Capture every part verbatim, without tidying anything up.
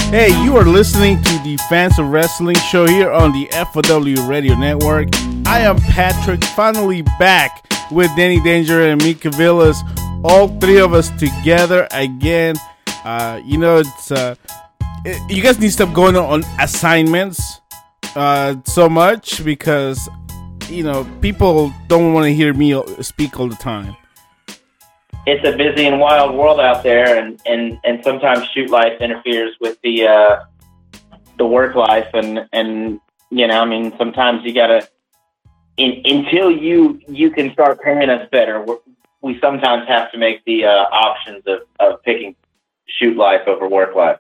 Hey, you are listening to the Fans of Wrestling show here on the F O W Radio Network. I am Patrick, finally back with Danny Danger and Mika Villas, all three of us together again. Uh, you know, it's uh, it, you guys need to stop going on assignments uh, so much because, you know, people don't want to hear me speak all the time. It's a busy and wild world out there, and, and, and sometimes shoot life interferes with the uh, the work life, and, and you know, I mean, sometimes you gotta in, until you you can start paying us better. We sometimes have to make the uh, options of, of picking shoot life over work life.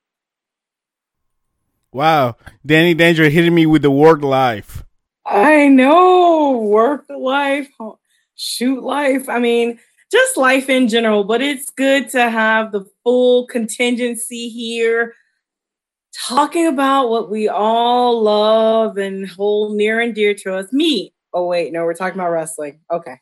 Wow, Danny Danger hitting me with the work life. I know, work life, shoot life. I mean, just life in general, but it's good to have the full contingency here talking about what we all love and hold near and dear to us. Me. Oh, wait, no, we're talking about wrestling. Okay.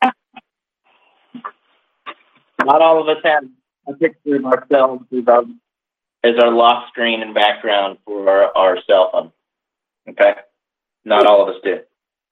Not all of us have a picture of ourselves as our, as our lock screen and background for our, our cell phone. Okay? Not all of us do.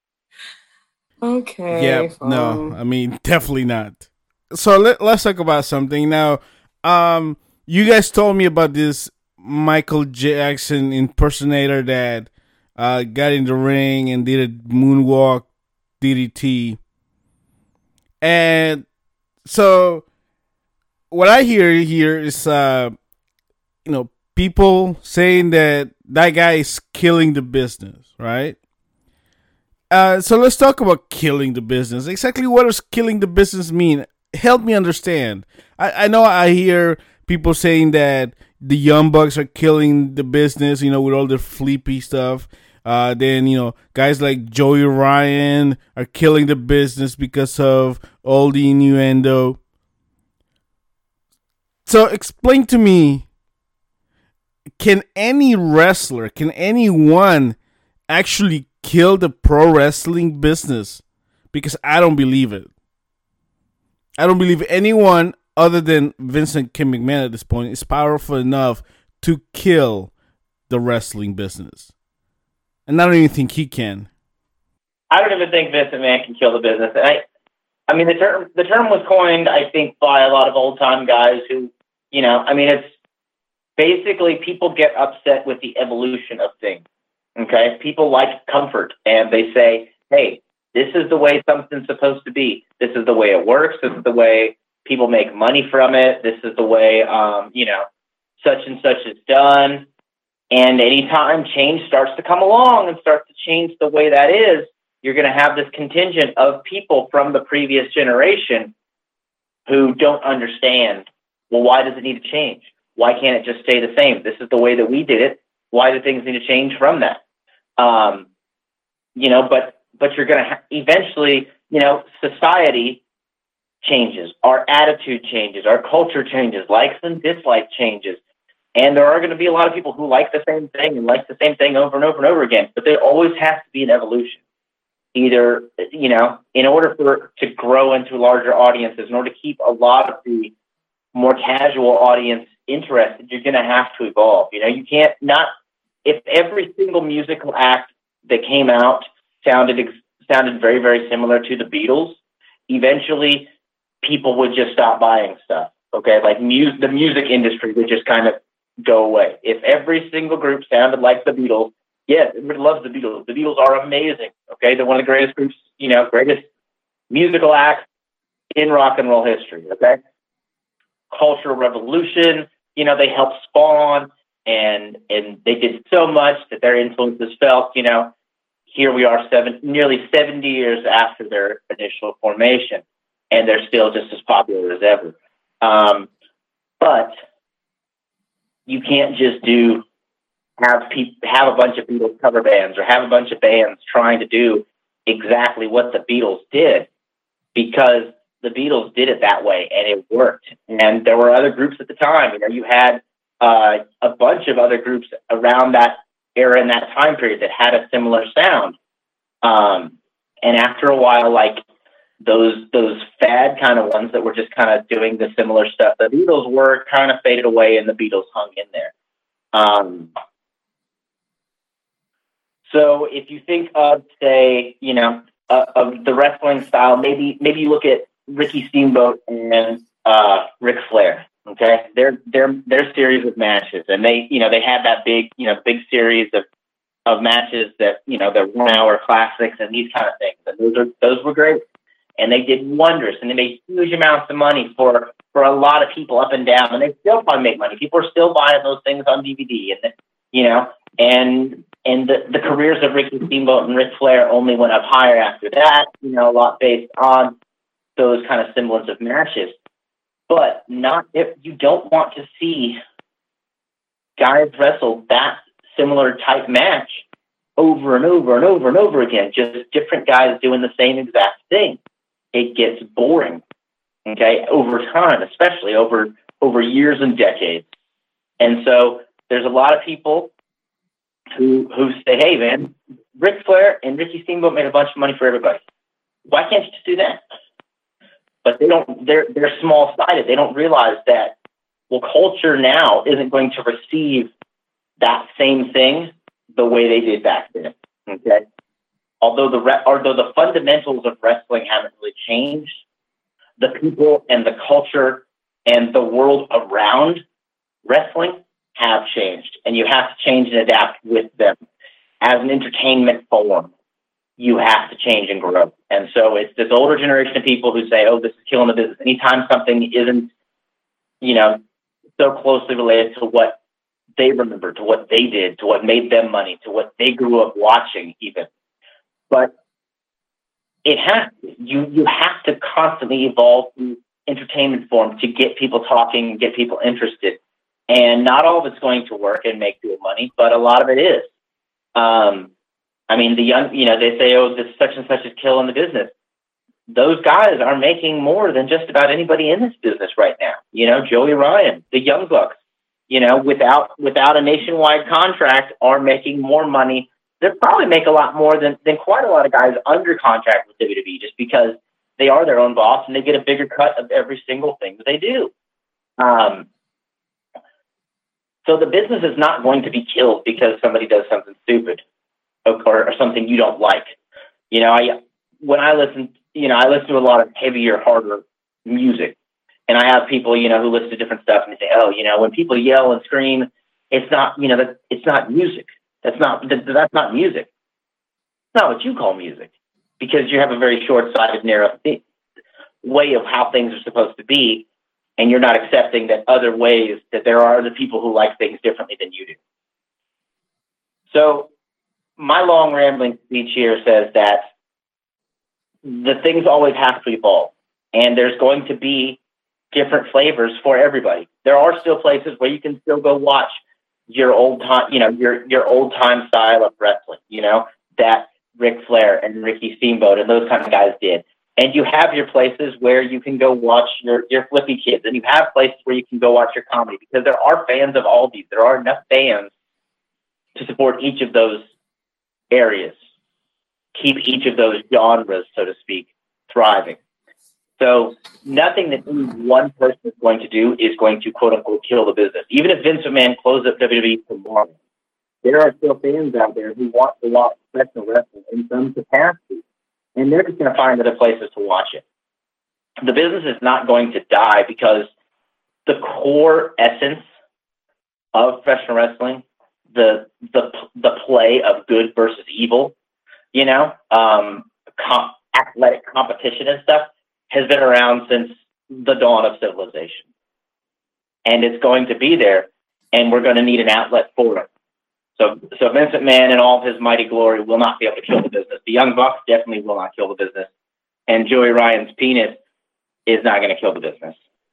Okay. Yeah, fine. no, I mean, definitely not. So let, let's talk about something now. Um, you guys told me about this Michael Jackson impersonator that uh, got in the ring and did a moonwalk D D T. And so what I hear here is, uh, you know, people saying that that guy is killing the business, right? Uh, so let's talk about killing the business. Exactly what does killing the business mean? Help me understand. I, I know I hear people saying that the Young Bucks are killing the business, you know, with all the flippy stuff. Uh, then, you know, guys like Joey Ryan are killing the business because of all the innuendo. So explain to me, can any wrestler, can anyone actually kill the pro wrestling business? Because I don't believe it. I don't believe anyone other than Vincent Kim McMahon at this point is powerful enough to kill the wrestling business. And I don't even think he can. I don't even think Vincent McMahon can kill the business. I, I mean, the term the term was coined, I think, by a lot of old time guys who, you know, I mean, it's basically people get upset with the evolution of things. Okay, people like comfort, and they say, "Hey, this is the way something's supposed to be. This is the way it works. This is the way people make money from it. This is the way, um, you know, such and such is done." And anytime change starts to come along and starts to change the way that is, you're going to have this contingent of people from the previous generation who don't understand, well, why does it need to change? Why can't it just stay the same? This is the way that we did it. Why do things need to change from that? Um, you know, but but you're going to ha- eventually, you know, society changes, our attitude changes, our culture changes, likes and dislikes changes. And there are going to be a lot of people who like the same thing and like the same thing over and over and over again. But there always has to be an evolution. Either, you know, in order for to grow into larger audiences, in order to keep a lot of the more casual audience interested, you're going to have to evolve. You know, you can't not, if every single musical act that came out sounded sounded very, very similar to the Beatles, eventually people would just stop buying stuff. Okay, like mu- the music industry would just kind of go away. If every single group sounded like the Beatles, yes, everybody loves the Beatles. The Beatles are amazing. Okay, they're one of the greatest groups, you know, greatest musical acts in rock and roll history. Okay, Cultural Revolution, you know, they helped spawn, and and they did so much that their influence is felt. You know, here we are, seven nearly seventy years after their initial formation, and they're still just as popular as ever. Um, but you can't just do have people have a bunch of Beatles cover bands or have a bunch of bands trying to do exactly what the Beatles did, because the Beatles did it that way and it worked. And there were other groups at the time. You know, you had uh, a bunch of other groups around that era in that time period that had a similar sound. Um, and after a while, like those those fad kind of ones that were just kind of doing the similar stuff the Beatles were, kind of faded away, and the Beatles hung in there. Um, so if you think of, say, you know, uh, of the wrestling style, maybe maybe you look at Ricky Steamboat and uh, Ric Flair. Okay, their their their series of matches, and they you know they had that big you know big series of of matches that you know the one hour classics and these kind of things, and those are those were great, and they did wonders, and they made huge amounts of money for for a lot of people up and down, and they still probably make money. People are still buying those things on D V D, and you know, and and the, the careers of Ricky Steamboat and Ric Flair only went up higher after that. You know, a lot based on those kind of semblance of matches. But not if you don't want to see guys wrestle that similar type match over and over and over and over again, just different guys doing the same exact thing. It gets boring, okay, over time, especially over over years and decades. And so there's a lot of people who who say, hey, man, Ric Flair and Ricky Steamboat made a bunch of money for everybody. Why can't you just do that? But they don't, they're, they're small-sided. They don't realize that, well, culture now isn't going to receive that same thing the way they did back then, okay? Although the, re- although the fundamentals of wrestling haven't really changed, the people and the culture and the world around wrestling have changed, and you have to change and adapt with them. As an entertainment form, you have to change and grow. And so it's this older generation of people who say, oh, this is killing the business. Anytime something isn't, you know, so closely related to what they remember, to what they did, to what made them money, to what they grew up watching even. But it has to. You, you have to constantly evolve through entertainment form to get people talking and get people interested. And not all of it's going to work and make good money, but a lot of it is. Um, I mean, the young, you know, they say, oh, this such and such is killing the business. Those guys are making more than just about anybody in this business right now. You know, Joey Ryan, the Young Bucks, you know, without without a nationwide contract, are making more money. They probably make a lot more than, than quite a lot of guys under contract with W W E, just because they are their own boss and they get a bigger cut of every single thing that they do. Um, so the business is not going to be killed because somebody does something stupid. Or, or something you don't like. You know, I when I listen, you know, I listen to a lot of heavier, harder music, and I have people, you know, who listen to different stuff, and they say, oh, you know, when people yell and scream, it's not, you know, that it's not music. That's not that, that's not music. It's not what you call music, because you have a very short-sighted, narrow th- way of how things are supposed to be, and you're not accepting that other ways, that there are other people who like things differently than you do. So my long rambling speech here says that the things always have to evolve, and there's going to be different flavors for everybody. There are still places where you can still go watch your old time, you know, your your old time style of wrestling, you know, that Ric Flair and Ricky Steamboat and those kind of guys did. And you have your places where you can go watch your your Flippy Kids, and you have places where you can go watch your comedy, because there are fans of all these. There are enough fans to support each of those areas, keep each of those genres, so to speak, thriving. So nothing that any one person is going to do is going to, quote unquote, kill the business. Even if Vince McMahon closes up W W E tomorrow, there are still fans out there who want to watch professional wrestling in some capacity, and they're just going to find other places to watch it. The business is not going to die, because the core essence of professional wrestling, the the the play of good versus evil, you know, um, com- athletic competition and stuff, has been around since the dawn of civilization. And it's going to be there, and we're going to need an outlet for it. So, so Vince McMahon in all of his mighty glory will not be able to kill the business. The Young Bucks definitely will not kill the business. And Joey Ryan's penis is not going to kill the business.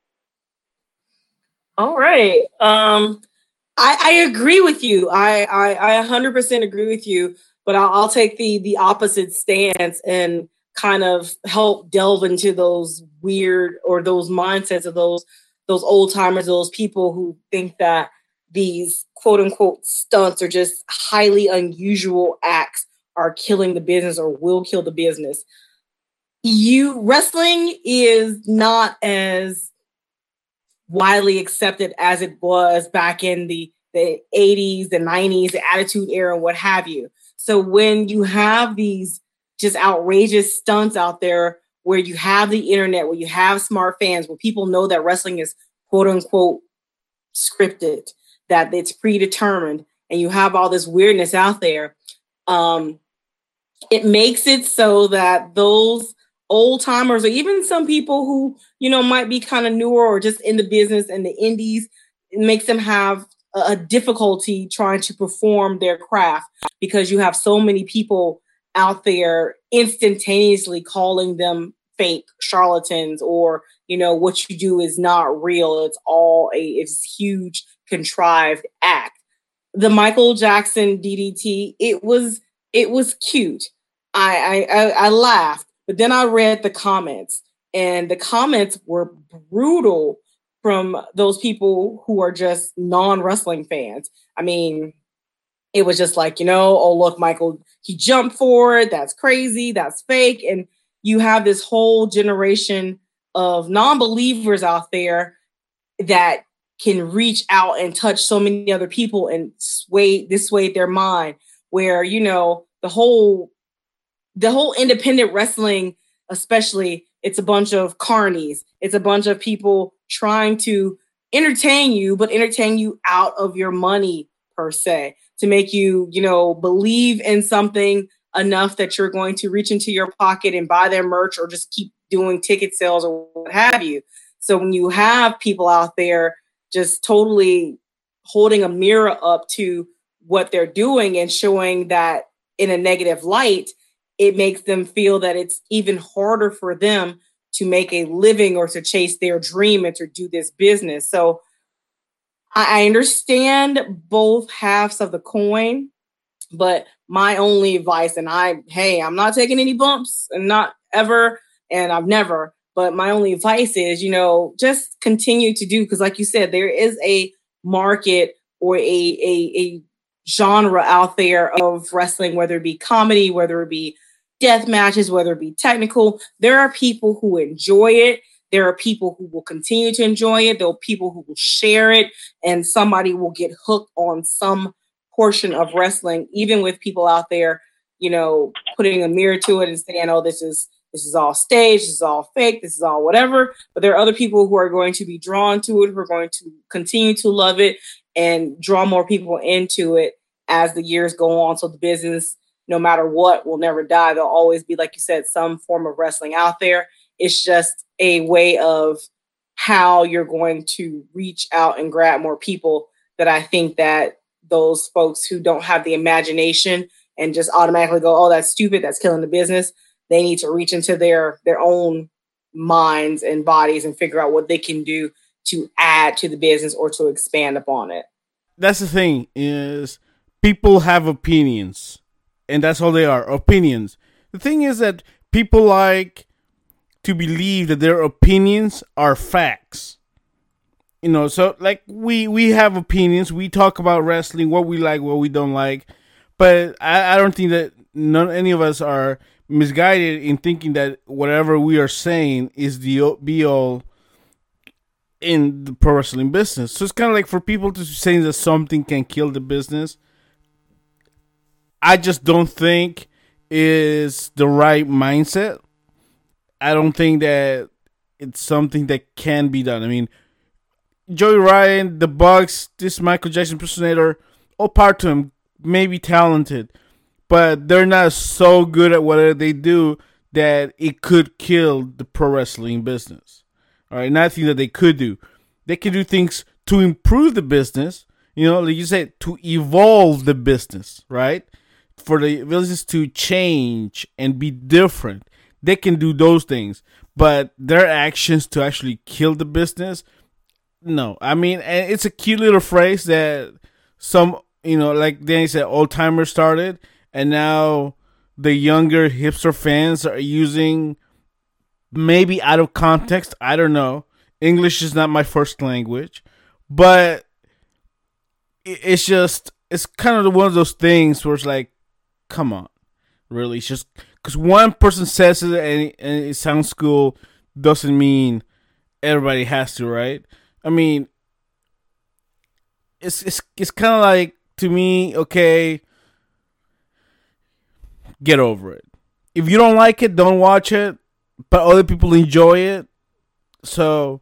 All right. Um, I, I agree with you. I, I, I one hundred percent agree with you, but I'll, I'll take the the opposite stance and kind of help delve into those weird, or those mindsets of those those old timers, those people who think that these quote unquote stunts or just highly unusual acts are killing the business or will kill the business. You wrestling is not as widely accepted as it was back in the, the eighties, the nineties, the Attitude Era, and what have you. So when you have these just outrageous stunts out there where you have the internet, where you have smart fans, where people know that wrestling is quote unquote scripted, that it's predetermined, and you have all this weirdness out there, um, it makes it so that those old timers, or even some people who, you know, might be kind of newer or just in the business and the indies, it makes them have a, a difficulty trying to perform their craft, because you have so many people out there instantaneously calling them fake charlatans, or, you know, what you do is not real. It's all a it's huge contrived act. The Michael Jackson D D T, it was it was cute. I I, I laughed, but then I read the comments, and the comments were brutal from those people who are just non-wrestling fans. I mean, it was just like, you know, oh, look, Michael, he jumped for it. That's crazy. That's fake. And you have this whole generation of non-believers out there that can reach out and touch so many other people and sway, dissuade their mind, where, you know, the whole, the whole independent wrestling, especially, it's a bunch of carnies. It's a bunch of people trying to entertain you, but entertain you out of your money, per se, to make you, you know, believe in something enough that you're going to reach into your pocket and buy their merch, or just keep doing ticket sales or what have you. So when you have people out there just totally holding a mirror up to what they're doing and showing that in a negative light, it makes them feel that it's even harder for them to make a living or to chase their dream and to do this business. So I understand both halves of the coin, but my only advice, and I, hey, I'm not taking any bumps, and not ever, and I've never, but my only advice is, you know, just continue to do, because like you said, there is a market or a, a, a genre out there of wrestling, whether it be comedy, whether it be death matches, whether it be technical. There are people who enjoy it. There are people who will continue to enjoy it. There are people who will share it, and somebody will get hooked on some portion of wrestling, even with people out there, you know, putting a mirror to it and saying, oh, this is this is all staged, this is all fake, this is all whatever. But there are other people who are going to be drawn to it, who are going to continue to love it and draw more people into it as the years go on. So the business, no matter what, will never die. There'll always be, like you said, some form of wrestling out there. It's just a way of how you're going to reach out and grab more people, that I think that those folks who don't have the imagination and just automatically go, oh, that's stupid, that's killing the business, they need to reach into their, their own minds and bodies and figure out what they can do to add to the business or to expand upon it. That's the thing, is people have opinions, and that's all they are, opinions. The thing is that people like to believe that their opinions are facts. You know, so like we, we have opinions. We talk about wrestling, what we like, what we don't like. But I, I don't think that none any of us are misguided in thinking that whatever we are saying is the be all in the pro wrestling business. So it's kind of like for people to say that something can kill the business, I just don't think is the right mindset. I don't think that it's something that can be done. I mean, Joey Ryan, the Bucks, this Michael Jackson impersonator, all part to him, maybe talented, but they're not so good at whatever they do that it could kill the pro wrestling business. All right, nothing that they could do. They can do things to improve the business, you know, like you said, to evolve the business, right? For the business to change and be different. They can do those things, but their actions to actually kill the business, no. I mean, it's a cute little phrase that some, you know, like Danny said, old timers started, and now the younger hipster fans are using, maybe out of context. I don't know. English is not my first language, but it's just, it's kind of one of those things where it's like, come on, really? It's just because one person says it and, and it sounds cool doesn't mean everybody has to, right? I mean, it's it's it's kind of like, to me, okay, get over it. If you don't like it, don't watch it. But other people enjoy it, so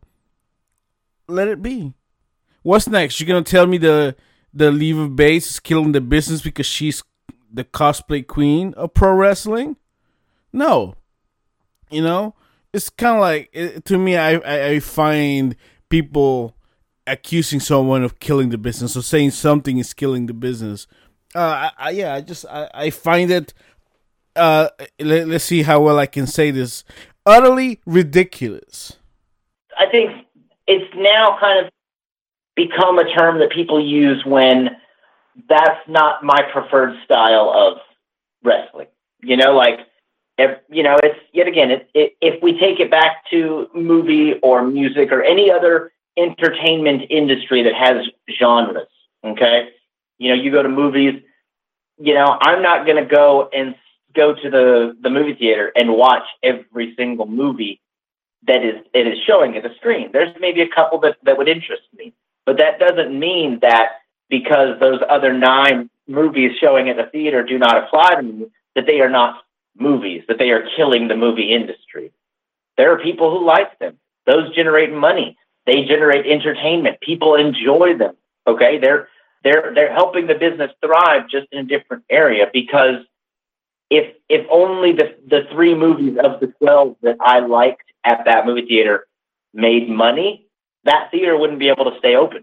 let it be. What's next? You're gonna tell me the the Leva Bates is killing the business because she's the cosplay queen of pro wrestling? No, you know, it's kind of like, it, to me, I, I I find people accusing someone of killing the business or saying something is killing the business. Uh, I, I yeah, I just I, I find it. Uh, let, let's see how well I can say this. Utterly ridiculous. I think it's now kind of become a term that people use when that's not my preferred style of wrestling. You know, like, if, you know, it's, yet again, it, it, if we take it back to movie or music or any other entertainment industry that has genres, okay? You know, you go to movies, you know, I'm not going to go and go to the, the movie theater and watch every single movie that is it is showing at the screen. There's maybe a couple that, that would interest me, but that doesn't mean that because those other nine movies showing at the theater do not apply to me, that they are not movies, that they are killing the movie industry. There are people who like them. Those generate money. They generate entertainment. People enjoy them. Okay. They're, they're, they're helping the business thrive just in a different area, because If if only the, the three movies of the twelve that I liked at that movie theater made money, that theater wouldn't be able to stay open.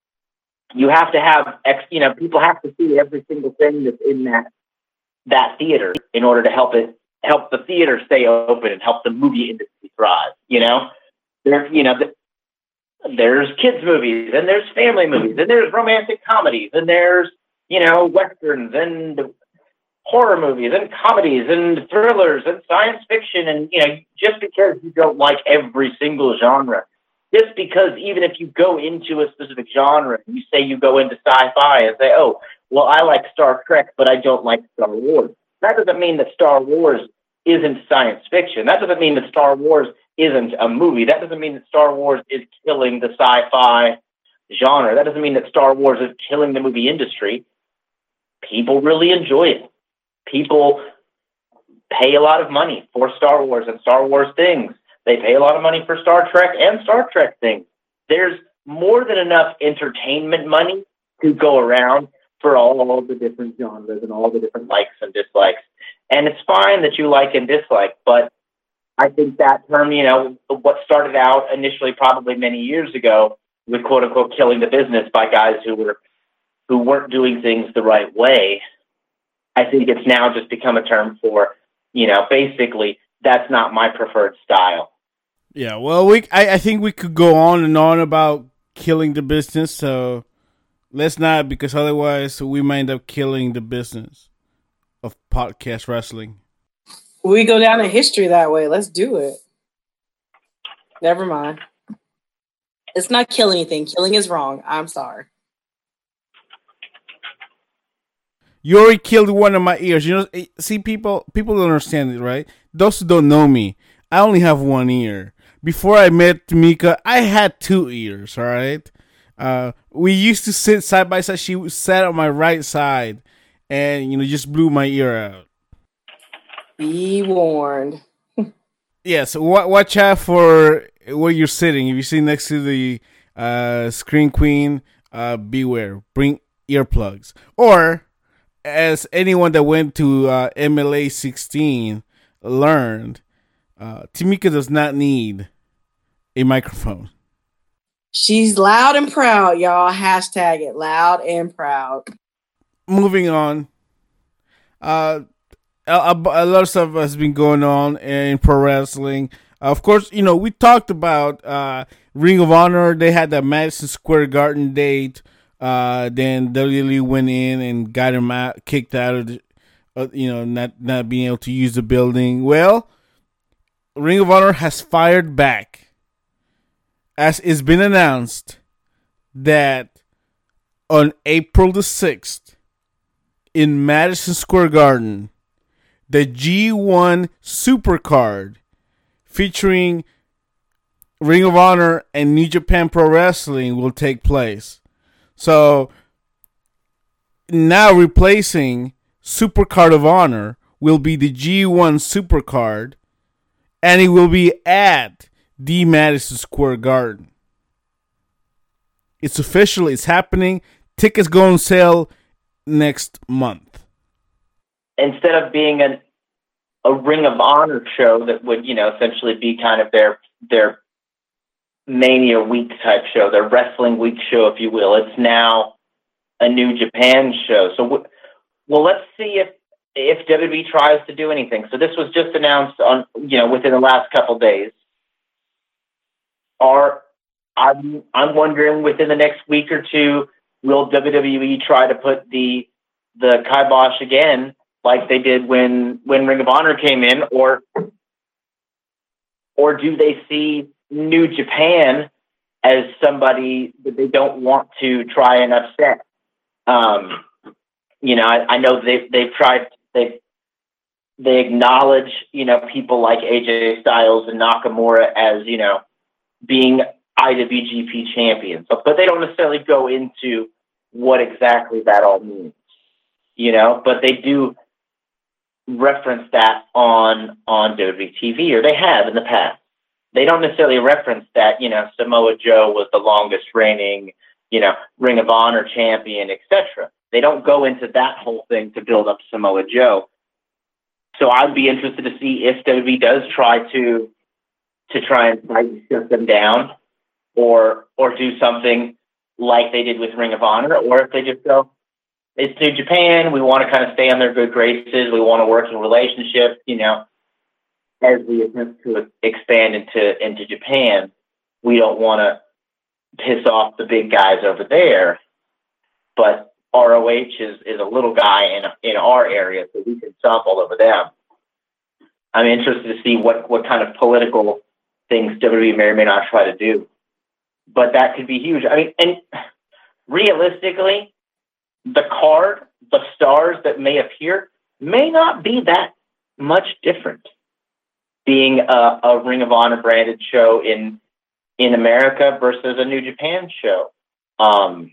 You have to have, ex, you know, people have to see every single thing that's in that that theater in order to help it help the theater stay open and help the movie industry thrive. You know, there you know the, there's kids movies and there's family movies and there's romantic comedies and there's, you know, westerns and horror movies and comedies and thrillers and science fiction. And, you know, just because you don't like every single genre, just because even if you go into a specific genre, you say you go into sci-fi and say, oh, well, I like Star Trek, but I don't like Star Wars. That doesn't mean that Star Wars isn't science fiction. That doesn't mean that Star Wars isn't a movie. That doesn't mean that Star Wars is killing the sci-fi genre. That doesn't mean that Star Wars is killing the movie industry. People really enjoy it. People pay a lot of money for Star Wars and Star Wars things. They pay a lot of money for Star Trek and Star Trek things. There's more than enough entertainment money to go around for all of the different genres and all the different likes and dislikes. And it's fine that you like and dislike, but I think that term, you know, what started out initially probably many years ago with quote unquote killing the business by guys who were who weren't doing things the right way, I think it's now just become a term for, you know, basically, that's not my preferred style. Yeah, well, we I, I think we could go on and on about killing the business, so let's not, because otherwise we might end up killing the business of podcast wrestling. We go down in history that way. Let's do it. Never mind. It's not killing anything. Killing is wrong. I'm sorry. You already killed one of my ears. You know, see, people people don't understand it, right? Those who don't know me, I only have one ear. Before I met Tamika, I had two ears, all right? Uh, we used to sit side by side. She sat on my right side and, you know, just blew my ear out. Be warned. Yes, w- watch out for where you're sitting. If you sit next to the uh, Screen Queen, uh, beware. Bring earplugs. Or, as anyone that went to uh, M L A sixteen learned, uh, Tamika does not need a microphone. She's loud and proud, y'all. Hashtag it, loud and proud. Moving on. Uh, a, a, a lot of stuff has been going on in pro wrestling. Uh, of course, you know, we talked about uh, Ring of Honor. They had that Madison Square Garden date. Uh, then W W E went in and got him out, kicked out of the, uh, you know, not, not being able to use the building. Well, Ring of Honor has fired back. As it's been announced that on April the sixth in Madison Square Garden, the G one Supercard featuring Ring of Honor and New Japan Pro Wrestling will take place. So now replacing Supercard of Honor will be the G one Supercard, and it will be at the Madison Square Garden. It's official. It's happening. Tickets go on sale next month. Instead of being an, a Ring of Honor show that would, you know, essentially be kind of their their Mania Week type show, their Wrestling Week show, if you will, it's now a New Japan show. So, well, let's see if if W W E tries to do anything. So this was just announced on, you know, within the last couple of days. Are I'm I'm wondering within the next week or two, will W W E try to put the the kibosh again, like they did when when Ring of Honor came in, or or do they see New Japan as somebody that they don't want to try and upset? Um, you know, I, I know they've they've tried they they acknowledge, you know, people like A J Styles and Nakamura as, you know, being I W G P champions, but, but they don't necessarily go into what exactly that all means, you know, but they do reference that on, on W W E T V, or they have in the past. They don't necessarily reference that, you know, Samoa Joe was the longest reigning, you know, Ring of Honor champion, et cetera. They don't go into that whole thing to build up Samoa Joe. So I'd be interested to see if W W E does try to, to try and fight and shut them down, or or do something like they did with Ring of Honor, or if they just go, it's New Japan, we want to kind of stay on their good graces, we want to work in relationships, you know, as we attempt to expand into into Japan, we don't want to piss off the big guys over there, but R O H is, is a little guy in in our area, so we can stomp all over them. I'm interested to see what, what kind of political things W W E may or may not try to do. But that could be huge. I mean, and realistically, the card, the stars that may appear, may not be that much different. Being a, a Ring of Honor branded show in in America versus a New Japan show, um,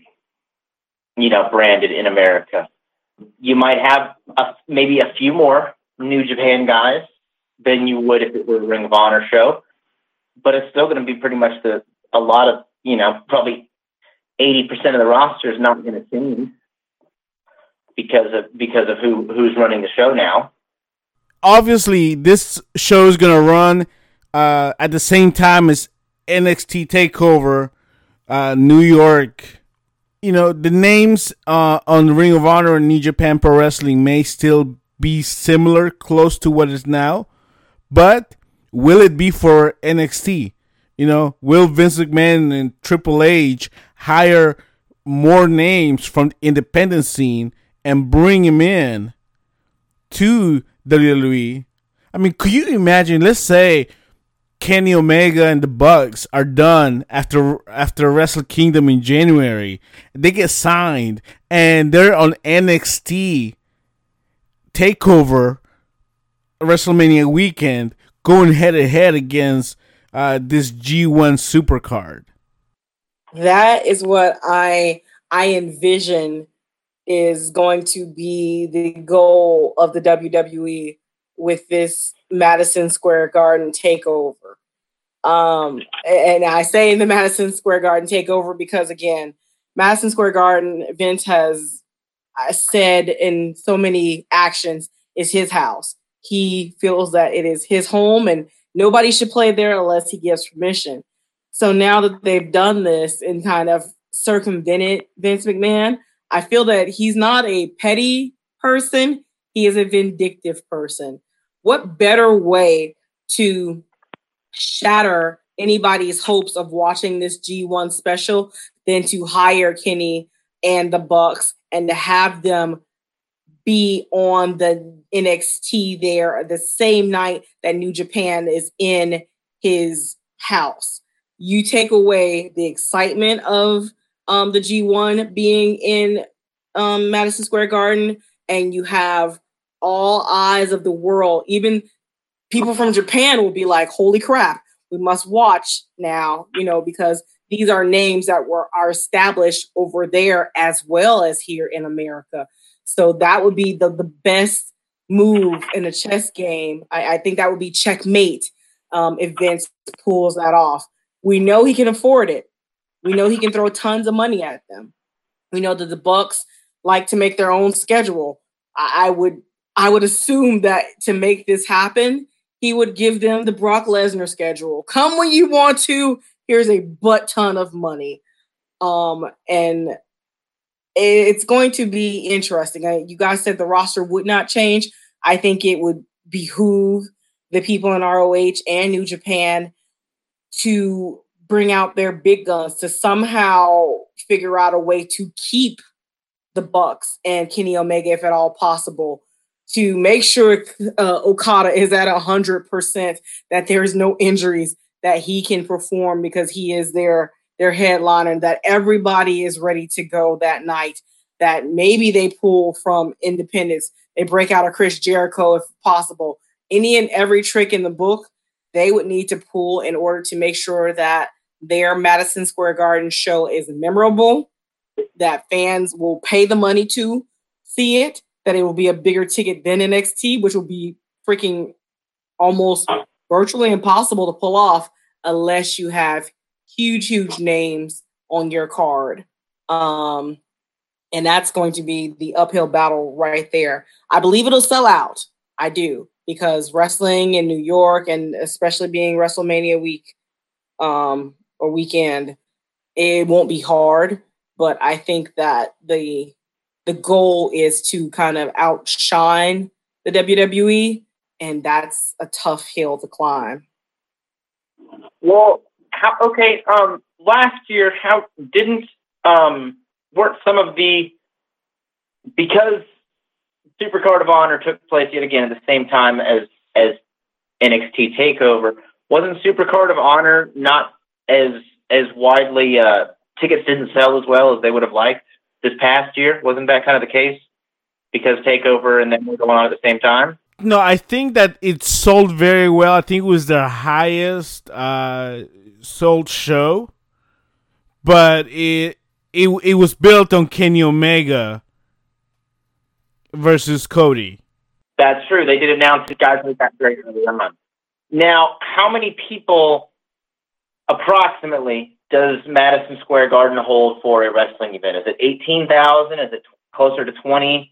you know, branded in America. You might have a, maybe a few more New Japan guys than you would if it were a Ring of Honor show, but it's still going to be pretty much the a lot of, you know, probably eighty percent of the roster is not going to change because of because of who who's running the show now. Obviously, this show is going to run uh, at the same time as N X T TakeOver uh, New York. You know, the names uh, on Ring of Honor and New Japan Pro Wrestling may still be similar, close to what is now, but will it be for N X T? You know, will Vince McMahon and Triple H hire more names from the independent scene and bring him in to W W E? I mean, could you imagine, let's say Kenny Omega and the Bucks are done after after Wrestle Kingdom in January. They get signed and they're on N X T TakeOver WrestleMania weekend going head to head against uh, this G one Supercard. That is what I I envision is going to be the goal of the W W E with this Madison Square Garden takeover. Um, and I say in the Madison Square Garden takeover because, again, Madison Square Garden, Vince has said in so many actions, is his house. He feels that it is his home and nobody should play there unless he gives permission. So now that they've done this and kind of circumvented Vince McMahon, I feel that he's not a petty person. He is a vindictive person. What better way to shatter anybody's hopes of watching this G one special than to hire Kenny and the Bucks and to have them be on the N X T there the same night that New Japan is in his house. You take away the excitement of um, the G one being in um, Madison Square Garden, and you have all eyes of the world. Even people from Japan will be like, holy crap, we must watch now, you know, because these are names that were are established over there as well as here in America. So that would be the, the best move in a chess game. I, I think that would be checkmate um, if Vince pulls that off. We know he can afford it. We know he can throw tons of money at them. We know that the Bucks like to make their own schedule. I, I would I would assume that to make this happen, he would give them the Brock Lesnar schedule. Come when you want to. Here's a butt ton of money. Um, and it's going to be interesting. I, you guys said the roster would not change. I think it would behoove the people in R O H and New Japan to bring out their big guns, to somehow figure out a way to keep the Bucks and Kenny Omega, if at all possible, to make sure uh, Okada is at one hundred percent, that there is no injuries, that he can perform because he is their, their headliner, that everybody is ready to go that night, that maybe they pull from independence, they break out a Chris Jericho if possible. Any and every trick in the book they would need to pull in order to make sure that their Madison Square Garden show is memorable, that fans will pay the money to see it, that it will be a bigger ticket than N X T, which will be freaking almost virtually impossible to pull off unless you have huge, huge names on your card. Um, and that's going to be the uphill battle right there. I believe it'll sell out. I do, because wrestling in New York, and especially being WrestleMania week um, or weekend, it won't be hard. But I think that the the goal is to kind of outshine the W W E, and that's a tough hill to climb. Well, how, okay. Um, last year, how didn't um, weren't some of the because Supercard of Honor took place yet again at the same time as as N X T Takeover? Wasn't Supercard of Honor not as as widely? Uh, tickets didn't sell as well as they would have liked this past year. Wasn't that kind of the case because Takeover and then were going on at the same time? No, I think that it sold very well. I think it was their highest uh, sold show, but it it it was built on Kenny Omega versus Cody. That's true. They did announce that guys like that very early on. Now, how many people approximately does Madison Square Garden hold for a wrestling event? Is it eighteen thousand? Is it closer to twenty?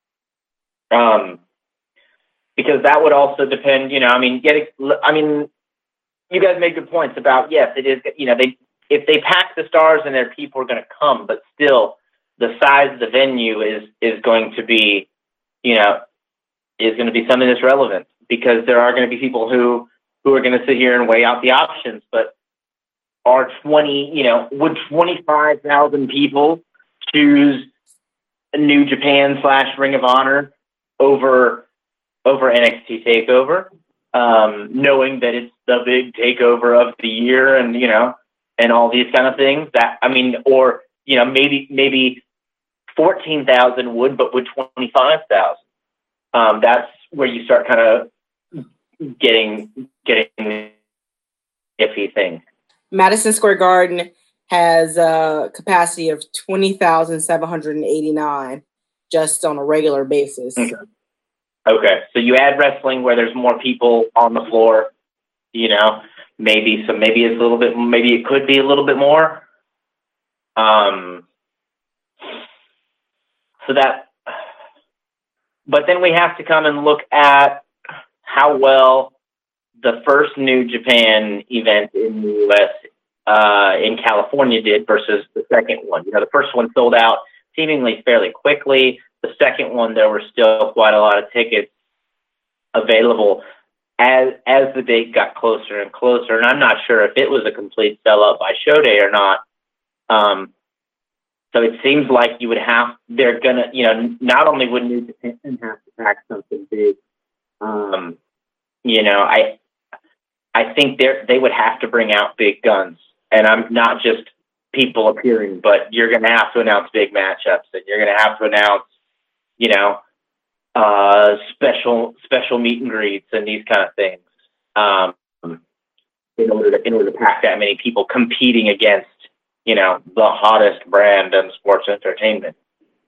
Um, because that would also depend, you know, I mean, getting, I mean, you guys make good points about, yes, it is, you know, they, if they pack the stars and their people are going to come, but still the size of the venue is, is going to be, you know, is going to be something that's relevant, because there are going to be people who, who are going to sit here and weigh out the options. But are twenty, you know, would twenty-five thousand people choose a New Japan slash Ring of Honor over, over N X T TakeOver, um, knowing that it's the big takeover of the year and, you know, and all these kind of things? That, I mean, or, you know, maybe, maybe fourteen thousand would, but would twenty-five thousand? Um, that's where you start kind of getting, getting iffy things. Madison Square Garden has a capacity of twenty thousand seven hundred eighty-nine just on a regular basis. Okay. Okay. So you add wrestling where there's more people on the floor, you know, maybe, so maybe it's a little bit, maybe it could be a little bit more. Um, so that, but then we have to come and look at how well the first New Japan event in the U S uh, in California did versus the second one. You know, the first one sold out seemingly fairly quickly. The second one, there were still quite a lot of tickets available as as the date got closer and closer. And I'm not sure if it was a complete sellout by show day or not. Um, so it seems like you would have, they're going to, you know, not only would New Japan have to pack something big, um, you know, I I think they they would have to bring out big guns. And I'm not just people appearing, but you're going to have to announce big matchups, and you're going to have to announce, you know, uh, special special meet and greets and these kind of things, um, in order to in order to pack that many people competing against you know, the hottest brand in sports entertainment.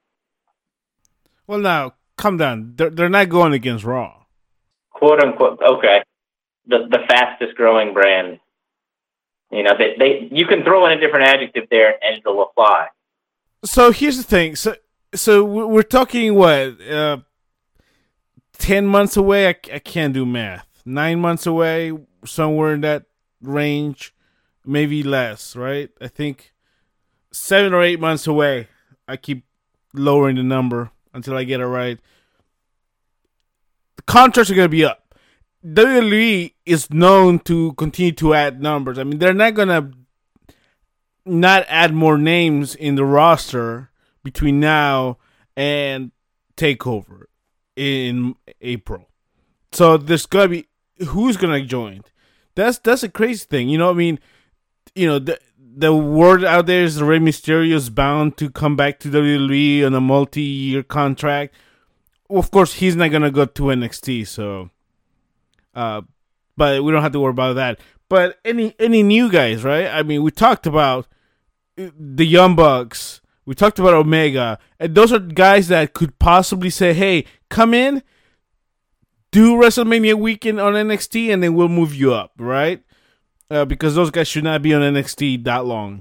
Well, now, come down. They're, they're not going against Raw. Quote unquote. Okay. The the fastest growing brand. You know, they, they you can throw in a different adjective there and it'll apply. So here's the thing. So so we're talking what? Uh, ten months away? I, I can't do math. Nine months away, somewhere in that range, maybe less, right? I think seven or eight months away. I keep lowering the number until I get it right. The contracts are going to be up. W W E is known to continue to add numbers. I mean, they're not going to not add more names in the roster between now and TakeOver in April. So there's going to be, who's going to join? That's that's a crazy thing. You know what I mean? You know, the the word out there is Rey Mysterio is bound to come back to W W E on a multi-year contract. Well, of course, he's not going to go to N X T, so... Uh, but we don't have to worry about that. But any any new guys, right? I mean, we talked about the Young Bucks. We talked about Omega. And those are guys that could possibly say, hey, come in, do WrestleMania weekend on N X T, and then we'll move you up, right? Uh, because those guys should not be on N X T that long.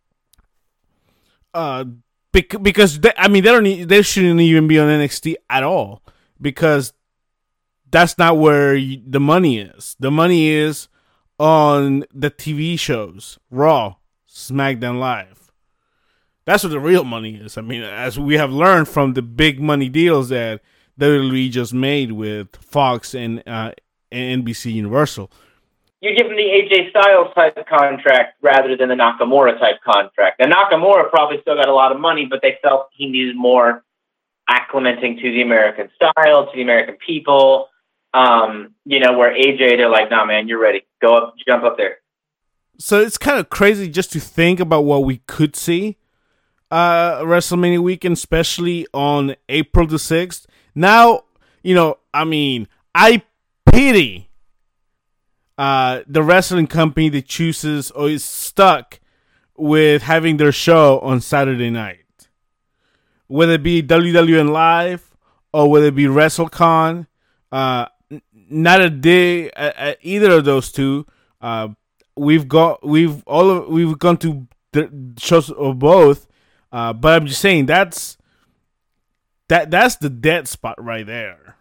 Uh, bec- because, they, I mean, they, don't need, they shouldn't even be on N X T at all. Because that's not where you, the money is. The money is on the T V shows. Raw, SmackDown Live. That's where the real money is. I mean, as we have learned from the big money deals that W W E just made with Fox and, uh, and N B C Universal. You give him the A J Styles type of contract rather than the Nakamura type contract. And Nakamura probably still got a lot of money, but they felt he needed more acclimating to the American style, to the American people. Um, you know, where A J, they're like, nah, man, you're ready. Go up, jump up there. So it's kind of crazy just to think about what we could see uh, WrestleMania weekend, especially on April the sixth. Now, you know, I mean, I pity uh, the wrestling company that chooses or is stuck with having their show on Saturday night. Whether it be W W N Live or whether it be WrestleCon, uh, not a day at, at either of those two. Uh, we've got we've all of, we've gone to the shows of both, uh, but I'm just saying that's that that's the dead spot right there.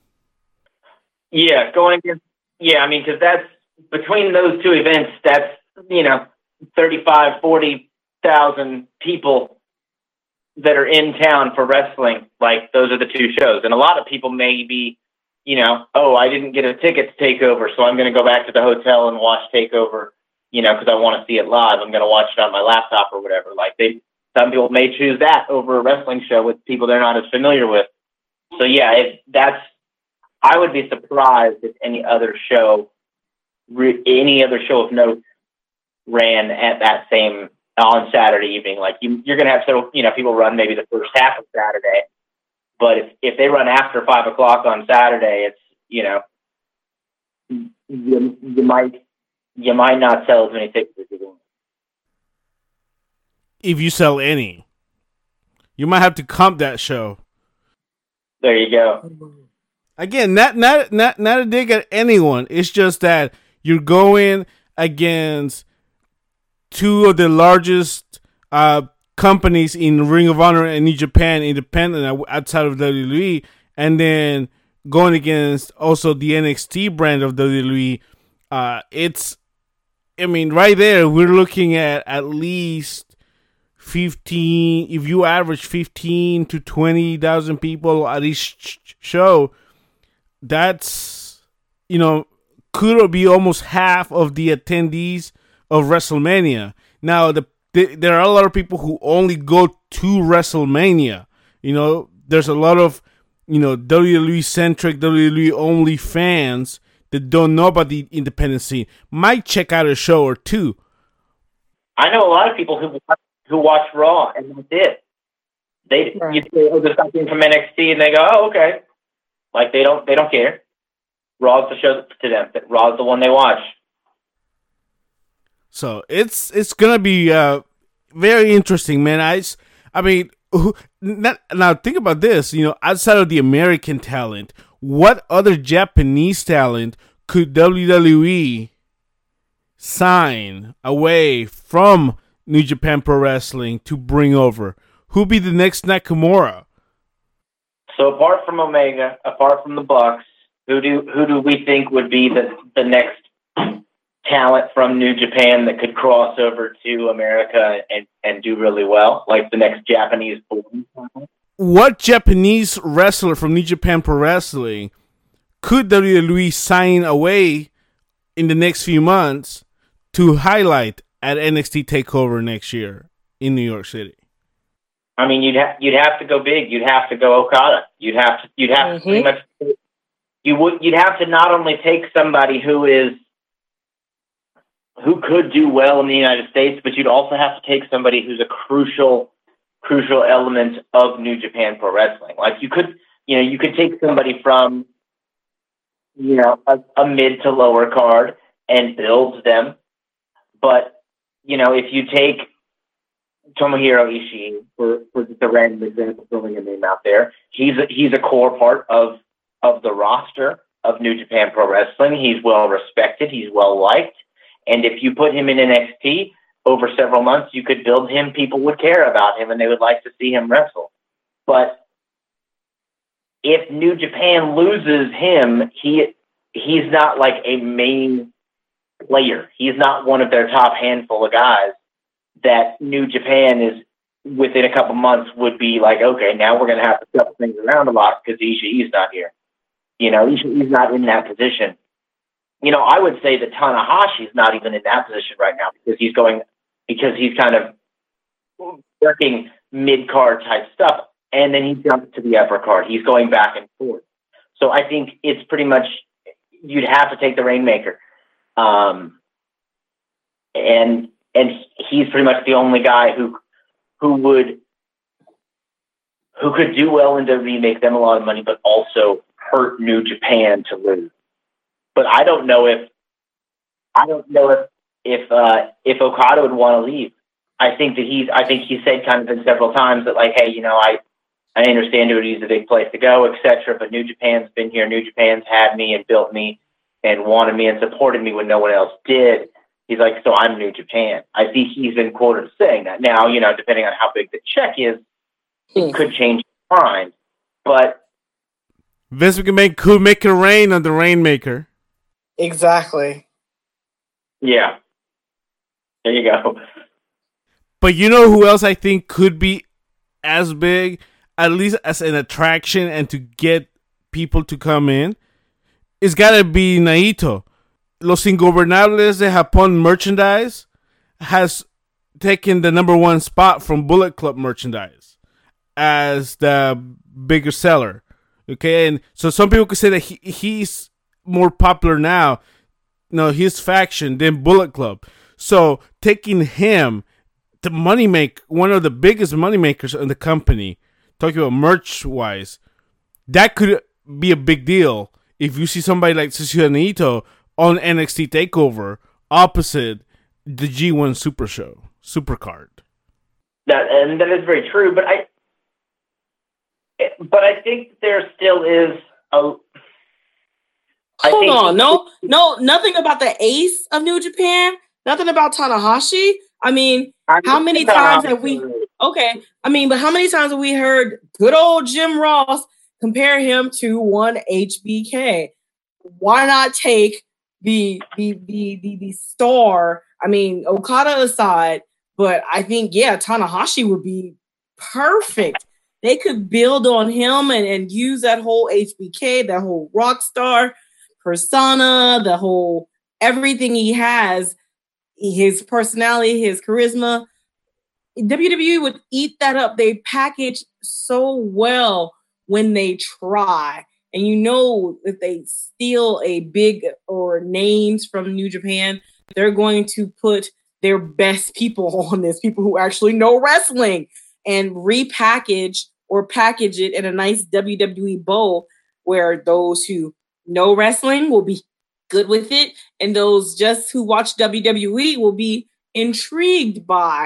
Yeah, going against yeah, I mean, because that's between those two events. That's you know, thirty-five, forty thousand people that are in town for wrestling. Like those are the two shows, and a lot of people may be. You know, oh, I didn't get a ticket to TakeOver, so I'm going to go back to the hotel and watch TakeOver, you know, because I want to see it live. I'm going to watch it on my laptop or whatever. Like, they, some people may choose that over a wrestling show with people they're not as familiar with. So, yeah, it, that's, I would be surprised if any other show, re, any other show of note ran at that same, on Saturday evening. Like, you, you're going to have several, you know, people run maybe the first half of Saturday. But if, if they run after five o'clock on Saturday, it's, you know, you, you might you might not sell as many tickets as you do. If you sell any, you might have to comp that show. There you go. Again, not not not not a dig at anyone. It's just that you're going against two of the largest uh, companies in Ring of Honor and New Japan, independent outside of W W E, and then going against also the N X T brand of W W E. Uh, it's, I mean, right there, we're looking at at least fifteen. If you average fifteen to twenty thousand people at each show, that's, you know, could be almost half of the attendees of WrestleMania. Now, the there are a lot of people who only go to WrestleMania. You know, there's a lot of, you know, W W E-centric, W W E-only fans that don't know about the independent scene. Might check out a show or two. I know a lot of people who who watch Raw, and that's it. They right. You say, oh, there's something from N X T, and they go, oh, okay. Like, they don't they don't care. Raw's the show to them. Raw's the one they watch. So it's it's gonna be uh, very interesting, man. I, I mean, not, now think about this. You know, outside of the American talent, what other Japanese talent could W W E sign away from New Japan Pro Wrestling to bring over? Who'll be the next Nakamura? So apart from Omega, apart from the Bucks, who do who do we think would be the the next talent from New Japan that could cross over to America and, and do really well, like the next Japanese born? What Japanese wrestler from New Japan Pro Wrestling could W W E sign away in the next few months to highlight at N X T TakeOver next year in New York City? I mean, you'd have you'd have to go big. You'd have to go Okada. You'd have to you'd have mm-hmm. to pretty much you would you'd have to not only take somebody who is who could do well in the United States, but you'd also have to take somebody who's a crucial crucial element of New Japan Pro Wrestling. Like you could you know you could take somebody from you know a, a mid to lower card and build them, but you know if you take Tomohiro Ishii, for, for just a random example, throwing a name out there, he's a, he's a core part of of the roster of New Japan Pro Wrestling. He's well respected. He's well liked. And if you put him in N X T over several months, you could build him. People would care about him and they would like to see him wrestle. But if New Japan loses him, he he's not like a main player. He's not one of their top handful of guys that New Japan is within a couple months would be like, okay, now we're going to have to shuffle things around a lot because Ishii's not here. You know, Ishii's not in that position. You know, I would say that Tanahashi's not even in that position right now because he's going, because he's kind of working mid-card type stuff. And then he jumps to the upper card. He's going back and forth. So I think it's pretty much, you'd have to take the Rainmaker. Um, and, and he's pretty much the only guy who, who would, who could do well in W W E, make them a lot of money, but also hurt New Japan to lose. But I don't know if, I don't know if, if, uh, if Okada would want to leave. I think that he's, I think he said kind of several times that like, hey, you know, I, I understand W W E's a big place to go, et cetera. But New Japan's been here. New Japan's had me and built me and wanted me and supported me when no one else did. He's like, so I'm New Japan. I think he's been quoted saying that. Now, you know, depending on how big the check is, it could change his mind. But Vince McMahon could make it rain on the Rainmaker. Exactly. Yeah. There you go. But you know who else I think could be as big, at least as an attraction and to get people to come in? It's got to be Naito. Los Ingobernables de Japón merchandise has taken the number one spot from Bullet Club merchandise as the bigger seller. Okay, and so some people could say that he, he's more popular now, no, his faction than Bullet Club. So taking him, the money make one of the biggest money makers in the company, talking about merch wise, that could be a big deal if you see somebody like Tetsuya Naito on N X T TakeOver opposite the G one Super Show, Super Card. That and that is very true, but I, but I think there still is a. I Hold think on, no, no, nothing about the ace of New Japan. Nothing about Tanahashi. I mean, I how many times have we? Okay, I mean, but how many times have we heard good old Jim Ross compare him to one H B K? Why not take the the the the, the star? I mean, Okada aside, but I think yeah, Tanahashi would be perfect. They could build on him and, and use that whole H B K, that whole rock star persona, the whole everything he has, his personality, his charisma. W W E would eat that up. They package so well when they try. And you know, if they steal a big or names from New Japan, they're going to put their best people on this, people who actually know wrestling, and repackage or package it in a nice W W E bowl where those who know wrestling will be good with it, and those just who watch W W E will be intrigued by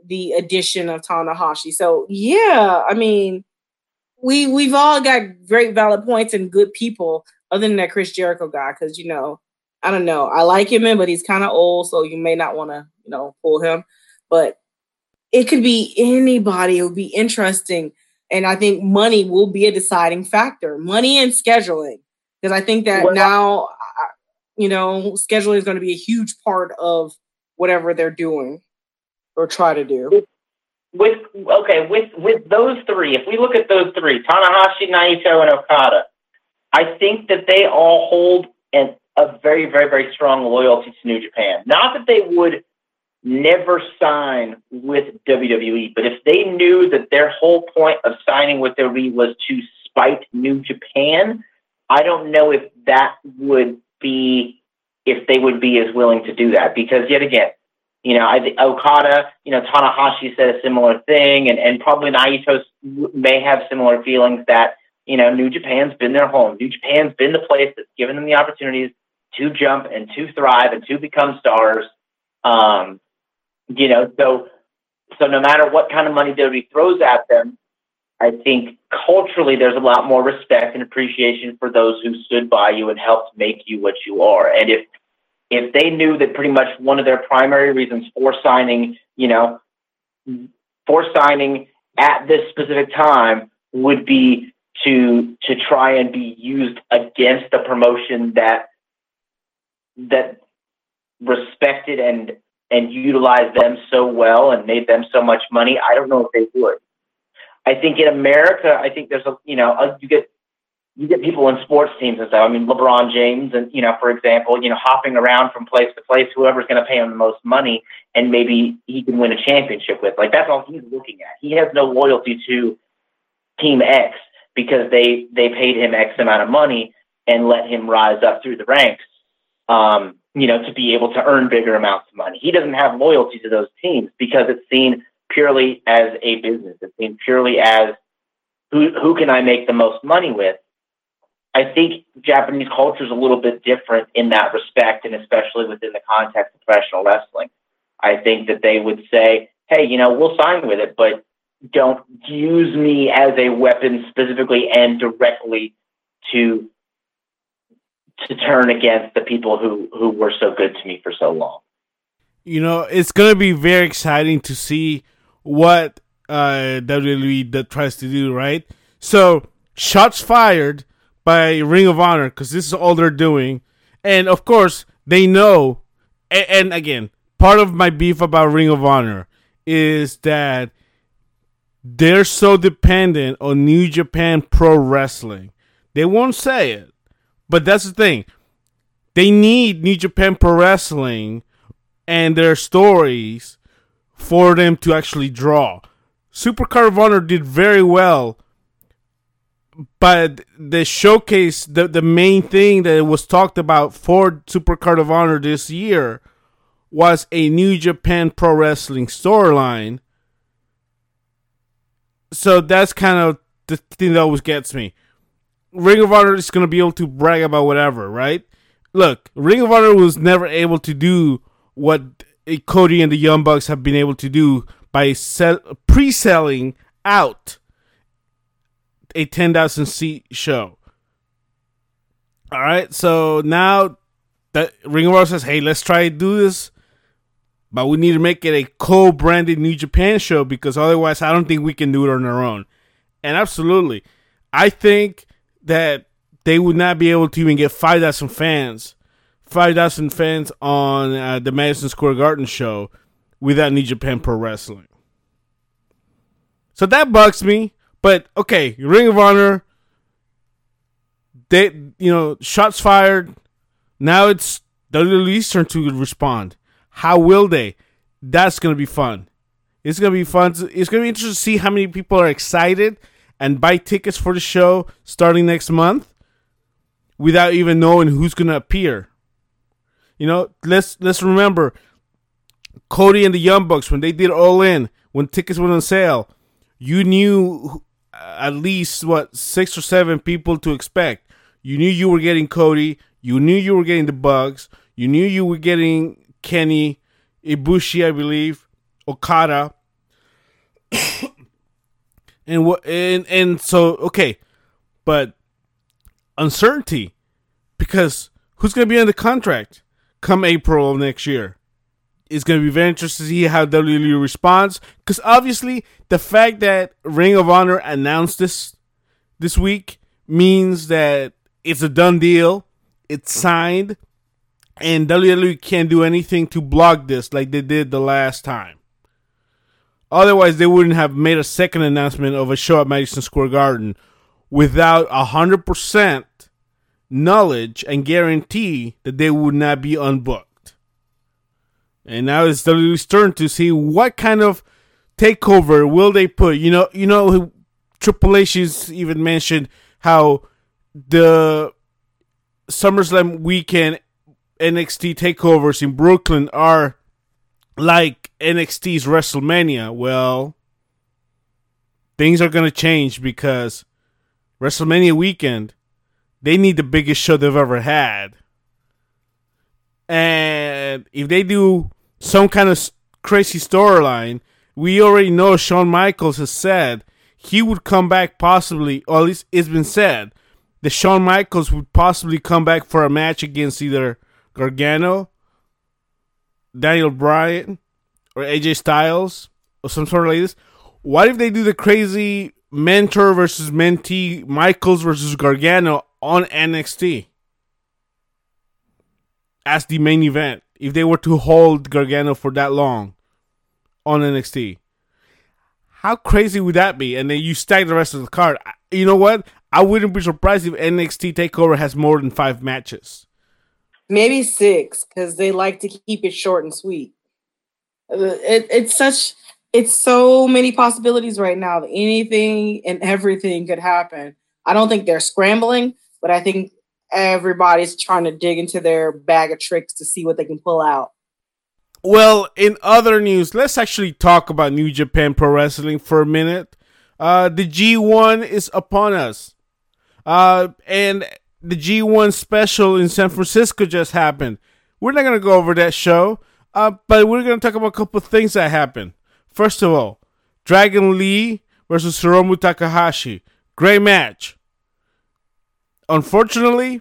the addition of Tanahashi. So yeah, I mean, we we've all got great valid points and good people, other than that Chris Jericho guy, because you know, I don't know, I like him, but he's kind of old, so you may not want to, you know, pull him. But it could be anybody. It would be interesting, and I think money will be a deciding factor. Money and scheduling, because I think that well, now, you know, scheduling is going to be a huge part of whatever they're doing or try to do. With okay, with with those three, if we look at those three, Tanahashi, Naito, and Okada, I think that they all hold an, a very, very, very strong loyalty to New Japan. Not that they would never sign with W W E, but if they knew that their whole point of signing with W W E was to spite New Japan, I don't know if that would be, if they would be as willing to do that. Because yet again, you know, I think Okada, you know, Tanahashi said a similar thing, and, and probably Naito may have similar feelings that, you know, New Japan's been their home. New Japan's been the place that's given them the opportunities to jump and to thrive and to become stars. Um, you know, so so no matter what kind of money W W E throws at them, I think culturally there's a lot more respect and appreciation for those who stood by you and helped make you what you are. And if if they knew that pretty much one of their primary reasons for signing, you know, for signing at this specific time would be to to try and be used against a promotion that that respected and and utilized them so well and made them so much money, I don't know if they would. I think in America, I think there's a, you know, a, you get you get people in sports teams and stuff. I mean, LeBron James, and you know, for example, you know, hopping around from place to place, whoever's going to pay him the most money, and maybe he can win a championship with. Like that's all he's looking at. He has no loyalty to Team X because they they paid him X amount of money and let him rise up through the ranks. Um, you know, to be able to earn bigger amounts of money. He doesn't have loyalty to those teams because it's seen purely as a business. It's seen purely as who who can I make the most money with? I think Japanese culture is a little bit different in that respect, and especially within the context of professional wrestling. I think that they would say, hey, you know, we'll sign with it, but don't use me as a weapon specifically and directly to to turn against the people who, who were so good to me for so long. You know, it's going to be very exciting to see what uh, W W E that tries to do, right? So, shots fired by Ring of Honor, because this is all they're doing. And, of course, they know, and, and again, part of my beef about Ring of Honor is that they're so dependent on New Japan Pro Wrestling. They won't say it. But that's the thing. They need New Japan Pro Wrestling and their stories for them to actually draw. Supercard of Honor did very well, but the showcase, the, the main thing that was talked about for Supercard of Honor this year was a New Japan Pro Wrestling storyline. So that's kind of the thing that always gets me. Ring of Honor is going to be able to brag about whatever, right? Look, Ring of Honor was never able to do what Cody and the Young Bucks have been able to do by sell, pre-selling out a ten thousand seat show. All right, so now that Ring of Honor says, hey, let's try to do this, but we need to make it a co-branded New Japan show because otherwise I don't think we can do it on our own. And absolutely, I think that they would not be able to even get five thousand fans, five thousand fans on uh, the Madison Square Garden show without New Japan Pro Wrestling. So that bugs me. But, okay, Ring of Honor, they, you know, shots fired. Now it's W W E's turn to respond. How will they? That's going to be fun. It's going to be fun. To, it's going to be interesting to see how many people are excited and buy tickets for the show starting next month without even knowing who's going to appear. You know, let's let's remember Cody and the Young Bucks, when they did All In, when tickets went on sale, you knew at least, what, six or seven people to expect. You knew you were getting Cody. You knew you were getting the Bucks. You knew you were getting Kenny, Ibushi, I believe, Okada. and what and and so okay, but uncertainty because who's going to be on the contract come April of next year? It's going to be very interesting to see how W W E responds because obviously the fact that Ring of Honor announced this this week means that it's a done deal, it's signed, and W W E can't do anything to block this like they did the last time. Otherwise, they wouldn't have made a second announcement of a show at Madison Square Garden without one hundred percent knowledge and guarantee that they would not be unbooked. And now it's W W E's turn to see what kind of takeover will they put. You know, you know, Triple H has even mentioned how the SummerSlam weekend N X T takeovers in Brooklyn are like N X T's WrestleMania. Well, things are going to change because WrestleMania weekend, they need the biggest show they've ever had. And if they do some kind of crazy storyline, we already know Shawn Michaels has said he would come back possibly, or at least it's been said, that Shawn Michaels would possibly come back for a match against either Gargano, Daniel Bryan, or A J Styles, or some sort of like this. What if they do the crazy mentor versus mentee, Michaels versus Gargano on N X T as the main event? If they were to hold Gargano for that long on N X T, how crazy would that be? And then you stack the rest of the card. You know what? I wouldn't be surprised if N X T TakeOver has more than five matches. Maybe six, because they like to keep it short and sweet. It, it's such, it's so many possibilities right now. Anything and everything could happen. I don't think they're scrambling, but I think everybody's trying to dig into their bag of tricks to see what they can pull out. Well, in other news, let's actually talk about New Japan Pro Wrestling for a minute. Uh, the G one is upon us. Uh, and the G one special in San Francisco just happened. We're not going to go over that show, uh, but we're going to talk about a couple of things that happened. First of all, Dragon Lee versus Hiromu Takahashi. Great match. Unfortunately,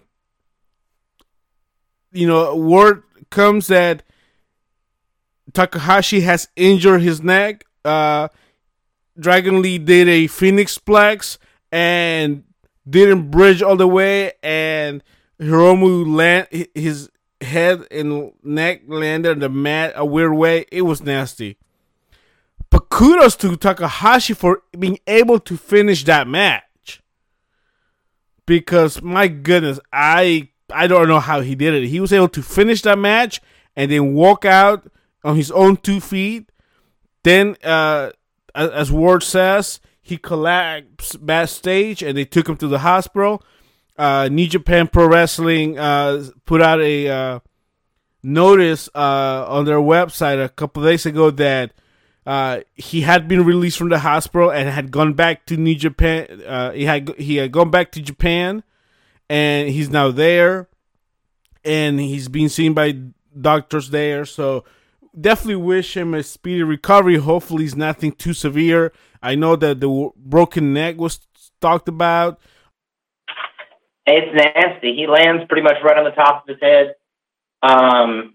you know, word comes that Takahashi has injured his neck. Uh, Dragon Lee did a Phoenix Plex and didn't bridge all the way, and Hiromu land his head and neck landed on the mat a weird way. It was nasty. But kudos to Takahashi for being able to finish that match. Because my goodness, I I don't know how he did it. He was able to finish that match and then walk out on his own two feet. Then, uh, as Ward says, he collapsed backstage and they took him to the hospital. Uh, New Japan Pro Wrestling uh, put out a uh, notice uh, on their website a couple of days ago that uh, he had been released from the hospital and had gone back to New Japan. Uh, he had he had gone back to Japan, and he's now there, and he's being seen by doctors there. So definitely wish him a speedy recovery. Hopefully, it's nothing too severe. I know that the broken neck was talked about. It's nasty. He lands pretty much right on the top of his head. Um,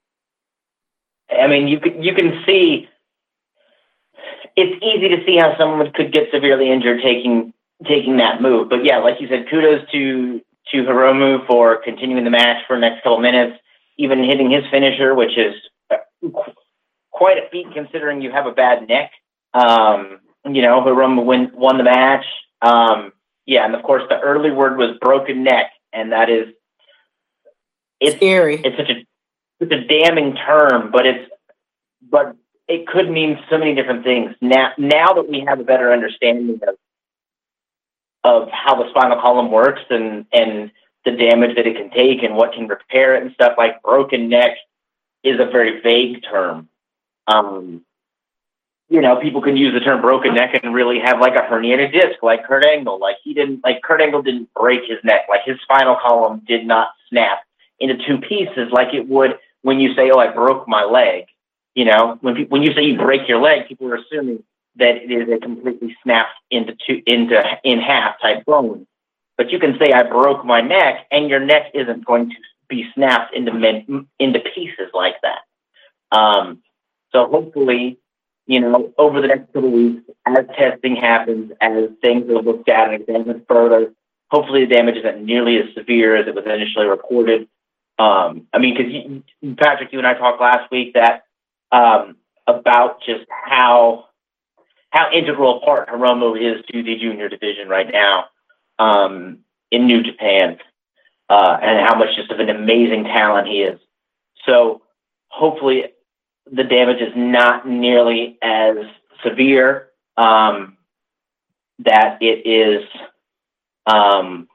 I mean, you can, you can see, it's easy to see how someone could get severely injured taking taking that move. But yeah, like you said, kudos to, to Hiromu for continuing the match for the next couple minutes, even hitting his finisher, which is quite a feat considering you have a bad neck. Um, you know, Hiromu win, won the match. Um, yeah, and of course the early word was broken neck, and that is it's scary. It's such a it's a damning term, but it's but it could mean so many different things. Now now that we have a better understanding of of how the spinal column works and and the damage that it can take and what can repair it and stuff, like broken neck is a very vague term. Um, you know, people can use the term broken neck and really have like a herniated disc, like Kurt Angle. Like he didn't, like Kurt Angle didn't break his neck. Like his spinal column did not snap into two pieces like it would when you say, "Oh, I broke my leg." You know, when pe- when you say you break your leg, people are assuming that it is a completely snapped into two, into in half type bone. But you can say I broke my neck, and your neck isn't going to be snapped into min, into pieces like that. Um, so hopefully, you know, over the next couple of weeks, as testing happens, as things are looked at and examined further, hopefully the damage isn't nearly as severe as it was initially reported. Um, I mean, because Patrick, you and I talked last week that um, about just how how integral a part Hiromu is to the junior division right now um, in New Japan, uh, and how much just of an amazing talent he is. So hopefully the damage is not nearly as severe, um, that it is, um,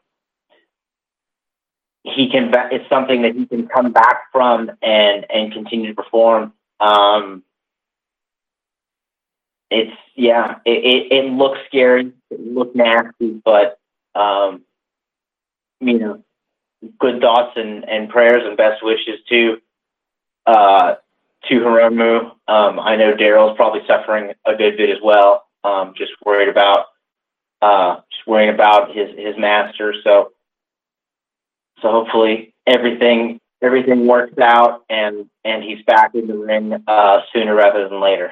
he can, it's something that he can come back from and, and continue to perform. Um, it's, yeah, it, it, it looks scary, it looks nasty, but, um, you know, good thoughts and, and prayers and best wishes to, uh, to Hiromu. Um, I know Daryl's probably suffering a good bit as well. Um, just worried about, uh, just worrying about his, his master. So, so hopefully everything, everything works out and, and he's back in the ring, uh, sooner rather than later.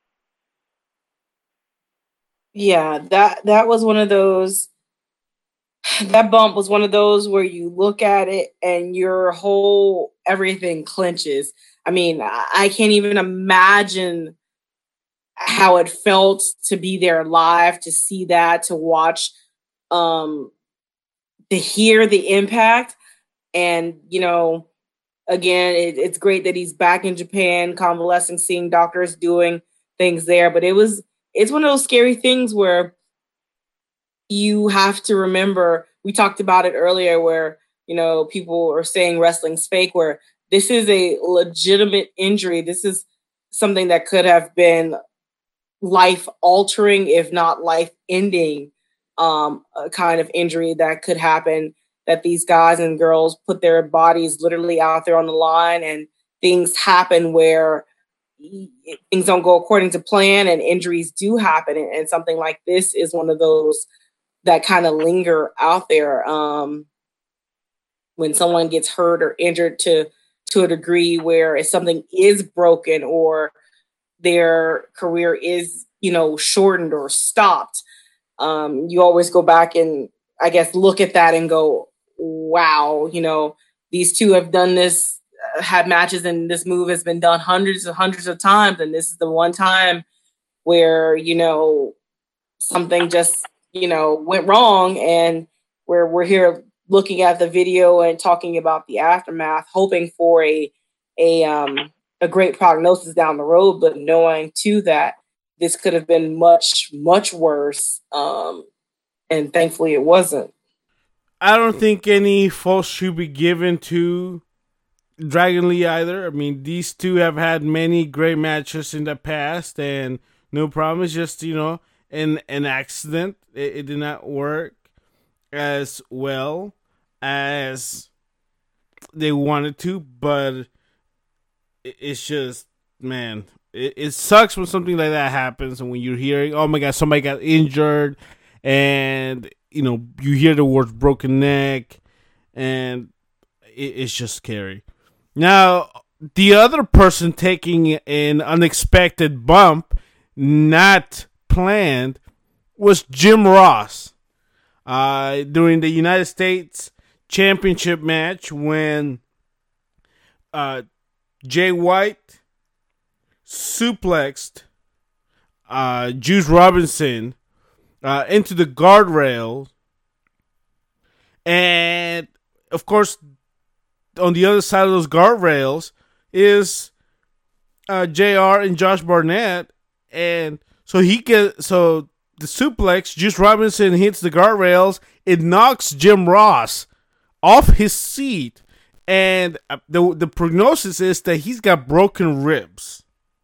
Yeah, that, that was one of those, that bump was one of those where you look at it and your whole, everything clenches. I mean, I can't even imagine how it felt to be there live, to see that, to watch, um, to hear the impact. And, you know, again, it, it's great that he's back in Japan, convalescing, seeing doctors, doing things there. But it was, it's one of those scary things where you have to remember, we talked about it earlier where, you know, people are saying wrestling's fake, where this is a legitimate injury. This is something that could have been life-altering, if not life-ending, um, a kind of injury that could happen, that these guys and girls put their bodies literally out there on the line, and things happen where things don't go according to plan and injuries do happen. And, and something like this is one of those that kind of linger out there. Um, when someone gets hurt or injured to to a degree where if something is broken or their career is, you know, shortened or stopped, um, you always go back and I guess look at that and go, wow, you know, these two have done this, uh, had matches, and this move has been done hundreds and hundreds of times. And this is the one time where, you know, something just, you know, went wrong, and where we're here looking at the video and talking about the aftermath, hoping for a a um a great prognosis down the road, but knowing too that this could have been much, much worse. Um, and thankfully it wasn't. I don't think any fault should be given to Dragon Lee either. I mean, these two have had many great matches in the past, and no problem. It's just, you know, an an accident. It, it did not work as well as they wanted to, but it's just, man, it, it sucks when something like that happens, and when you're hearing, oh my god, somebody got injured, and you know, you hear the words broken neck, and it, it's just scary. Now, the other person taking an unexpected bump, not planned, was Jim Ross. Uh, during the United States Championship match, when uh, Jay White suplexed uh, Juice Robinson uh, into the guardrail, and of course, on the other side of those guardrails is uh, J R and Josh Barnett, and so he get so. The suplex, Juice Robinson hits the guardrails. It knocks Jim Ross off his seat, and the the prognosis is that he's got broken ribs.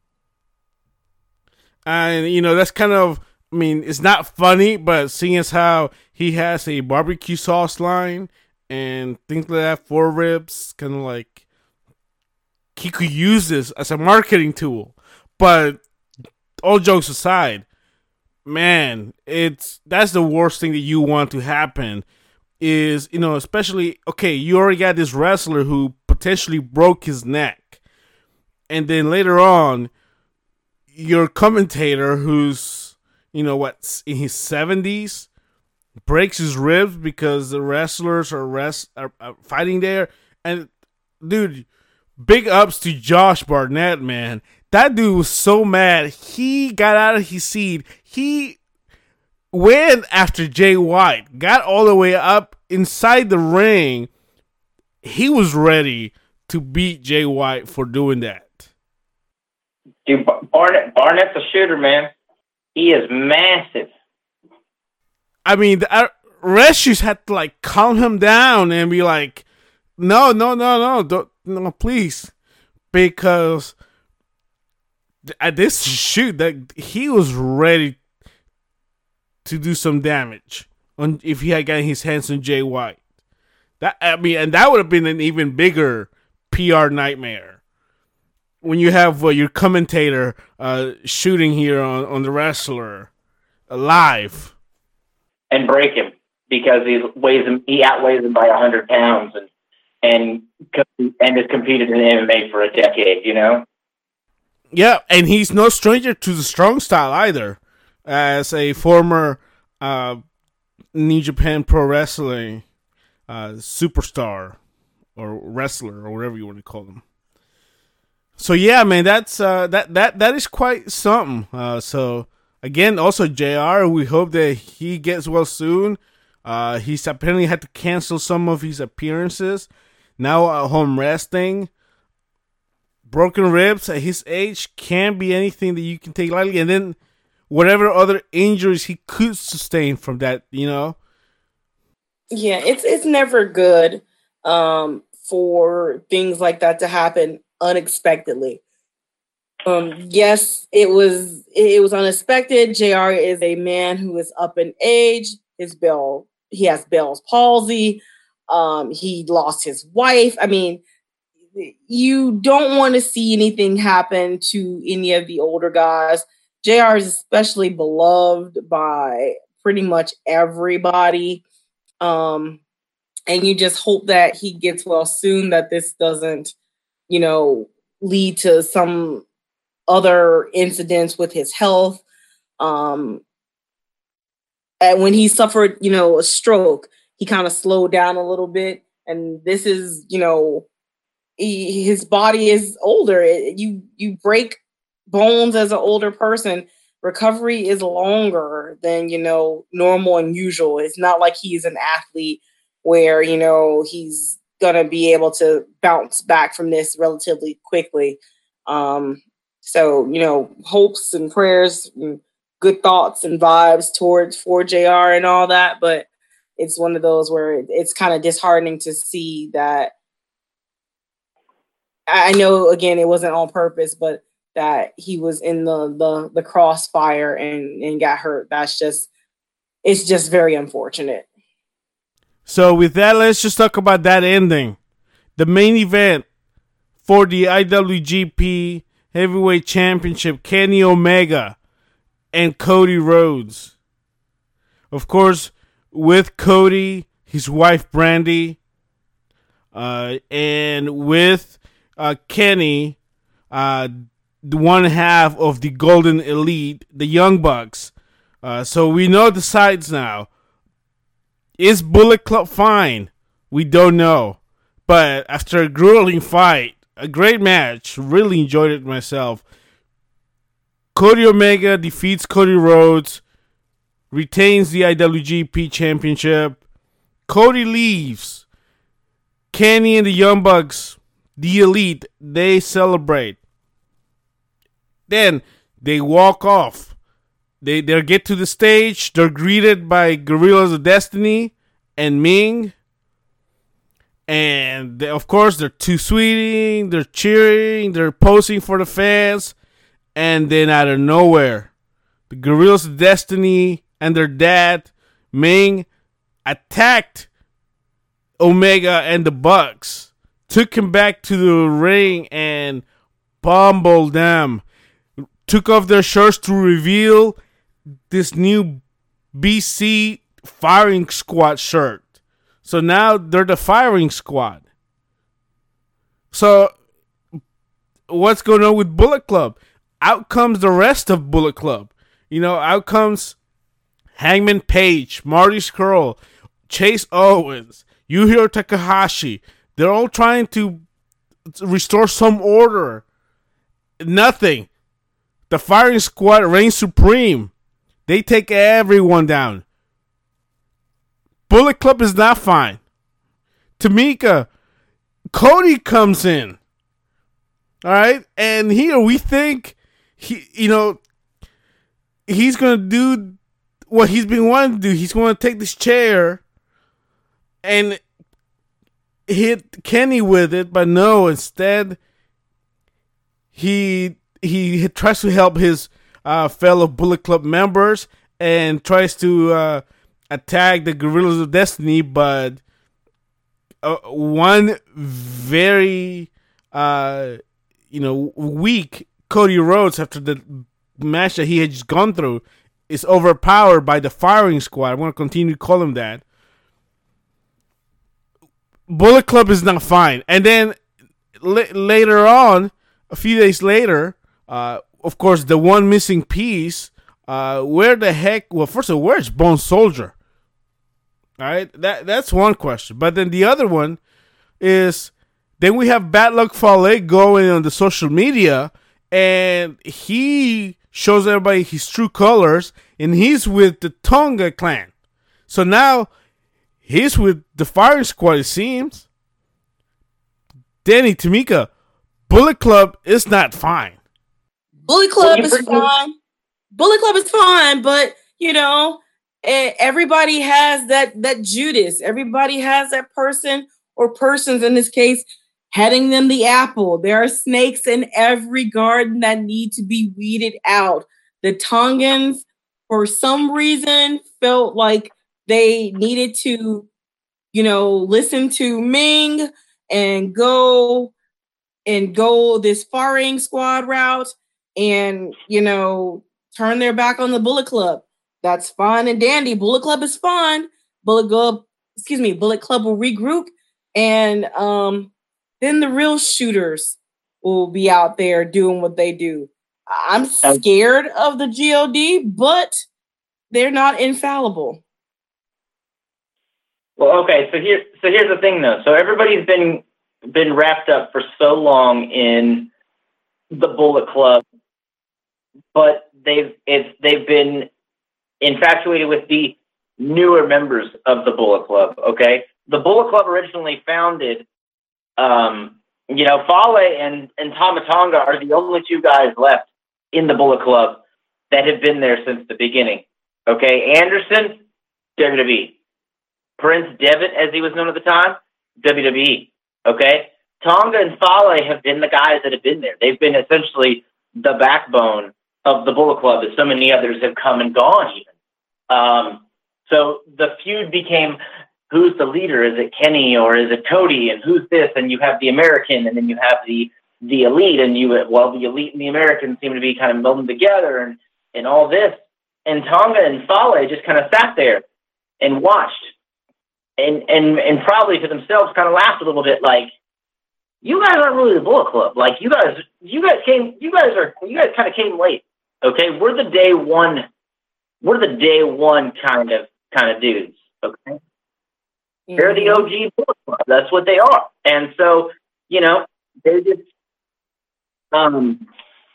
And you know, that's kind of, I mean, it's not funny, but seeing as how he has a barbecue sauce line and things like that for ribs, kind of like he could use this as a marketing tool. But all jokes aside, man, it's that's the worst thing that you want to happen. Is, you know, especially, okay, you already got this wrestler who potentially broke his neck, and then later on, your commentator who's, you know, what, in his seventies breaks his ribs because the wrestlers are rest are, are fighting there. And dude, big ups to Josh Barnett, man. That dude was so mad. He got out of his seat. He went after Jay White, got all the way up inside the ring. He was ready to beat Jay White for doing that. Dude, Barnett, Barnett's a shooter, man. He is massive. I mean, the uh, Rescues had to like calm him down and be like, "No, no, no, no, don't, no, please," because at this shoot, that he was ready to do some damage on if he had gotten his hands on Jay White. That I mean, and that would have been an even bigger P R nightmare when you have uh, your commentator uh, shooting here on, on the wrestler uh, live. And break him because he weighs him. He outweighs him by a hundred pounds, and and and has competed in M M A for a decade. You know. Yeah, and he's no stranger to the strong style either. As a former uh, New Japan Pro Wrestling uh, superstar or wrestler or whatever you want to call them. So yeah, man, that's uh, that that that is quite something. Uh, so. Again, also J R, we hope that he gets well soon. Uh, he's apparently had to cancel some of his appearances. Now at home resting. Broken ribs at his age can't be anything that you can take lightly. And then whatever other injuries he could sustain from that, you know? Yeah, it's it's never good um, for things like that to happen unexpectedly. Um, yes, it was it was unexpected. J R is a man who is up in age. His Bell, he has Bell's palsy. Um, he lost his wife. I mean, you don't want to see anything happen to any of the older guys. J R is especially beloved by pretty much everybody. Um, and you just hope that he gets well soon, that this doesn't, you know, lead to some other incidents with his health. Um, and when he suffered, you know, a stroke, he kind of slowed down a little bit. And this is, you know, he, his body is older. It, you you break bones as an older person. Recovery is longer than, you know, normal and usual. It's not like he's an athlete where, you know, he's going to be able to bounce back from this relatively quickly. Um, So, you know, hopes and prayers and good thoughts and vibes towards for J R and all that. But it's one of those where it, it's kind of disheartening to see that. I know, again, it wasn't on purpose, but that he was in the, the, the crossfire and, and got hurt. That's just, it's just very unfortunate. So with that, let's just talk about that ending. The main event for the I W G P Heavyweight Championship, Kenny Omega and Cody Rhodes. Of course, with Cody, his wife Brandy, uh, and with uh, Kenny, uh, the one half of the Golden Elite, the Young Bucks. Uh, so we know the sides now. Is Bullet Club fine? We don't know. But after a grueling fight, a great match. Really enjoyed it myself. Cody Omega defeats Cody Rhodes. Retains the I W G P Championship. Cody leaves. Kenny and the Young Bucks, the Elite, they celebrate. Then they walk off. They they get to the stage. They're greeted by Guerrillas of Destiny and Ming. And they, of course, they're too sweeting, they're cheering, they're posing for the fans. And then out of nowhere, the Guerrillas of Destiny and their dad, Ming, attacked Omega and the Bucks. Took him back to the ring and pummeled them. Took off their shirts to reveal this new B C firing squad shirt. So now they're the firing squad. So what's going on with Bullet Club? Out comes the rest of Bullet Club. You know, out comes Hangman Page, Marty Scurll, Chase Owens, Yujiro Takahashi. They're all trying to restore some order. Nothing. The firing squad reigns supreme. They take everyone down. Bullet Club is not fine. Tamika, Cody comes in. All right? And here we think, he, you know, he's going to do what he's been wanting to do. He's going to take this chair and hit Kenny with it. But no, instead, he he tries to help his uh, fellow Bullet Club members and tries to uh, attack the Guerrillas of Destiny. But uh, one very, uh, you know, weak Cody Rhodes, after the match that he had just gone through, is overpowered by the firing squad. I'm going to continue to call him that. Bullet Club is not fine. And then l- later on, a few days later, uh, of course, the one missing piece, uh, where the heck, well, first of all, where's Bone Soldier? All right, that that's one question. But then the other one is, then we have Bad Luck Fale going on the social media, and he shows everybody his true colors, and he's with the Tonga clan. So now he's with the firing squad, it seems. Danny, Tamika, Bullet Club is not fine. Bullet Club is fine. Bullet Club is fine, but, you know, everybody has that, that Judas. Everybody has that person or persons, in this case, heading them the apple. There are snakes in every garden that need to be weeded out. The Tongans, for some reason, felt like they needed to, you know, listen to Ming and go and go this firing squad route and, you know, turn their back on the Bullet Club. That's fine and dandy. Bullet Club is fine. Bullet Club, excuse me, Bullet Club will regroup, and um, then the real shooters will be out there doing what they do. I'm scared of the G O D, but they're not infallible. Well, okay, so here, so here's the thing, though. So everybody's been been wrapped up for so long in the Bullet Club, but they've it's they've been infatuated with the newer members of the Bullet Club. Okay, the Bullet Club originally founded, um, you know, Fale and and Tama Tonga are the only two guys left in the Bullet Club that have been there since the beginning. Okay, Anderson, W W E. Prince Devitt, as he was known at the time, W W E. Okay, Tonga and Fale have been the guys that have been there. They've been essentially the backbone of the Bullet Club, as so many others have come and gone even. Um, so the feud became, who's the leader? Is it Kenny or is it Cody? And who's this? And you have the American, and then you have the the elite, and you well, the elite and the American seem to be kind of melding together, and and all this. And Tonga and Fale just kind of sat there and watched. And, and and probably to themselves kind of laughed a little bit, like, you guys aren't really the Bullet Club. Like, you guys, you guys came, you guys are, you guys kind of came late. Okay, we're the day one, we're the day one kind of kind of dudes. Okay, mm-hmm. They're the O G Bullet Club. That's what they are. And so, you know, they just, um,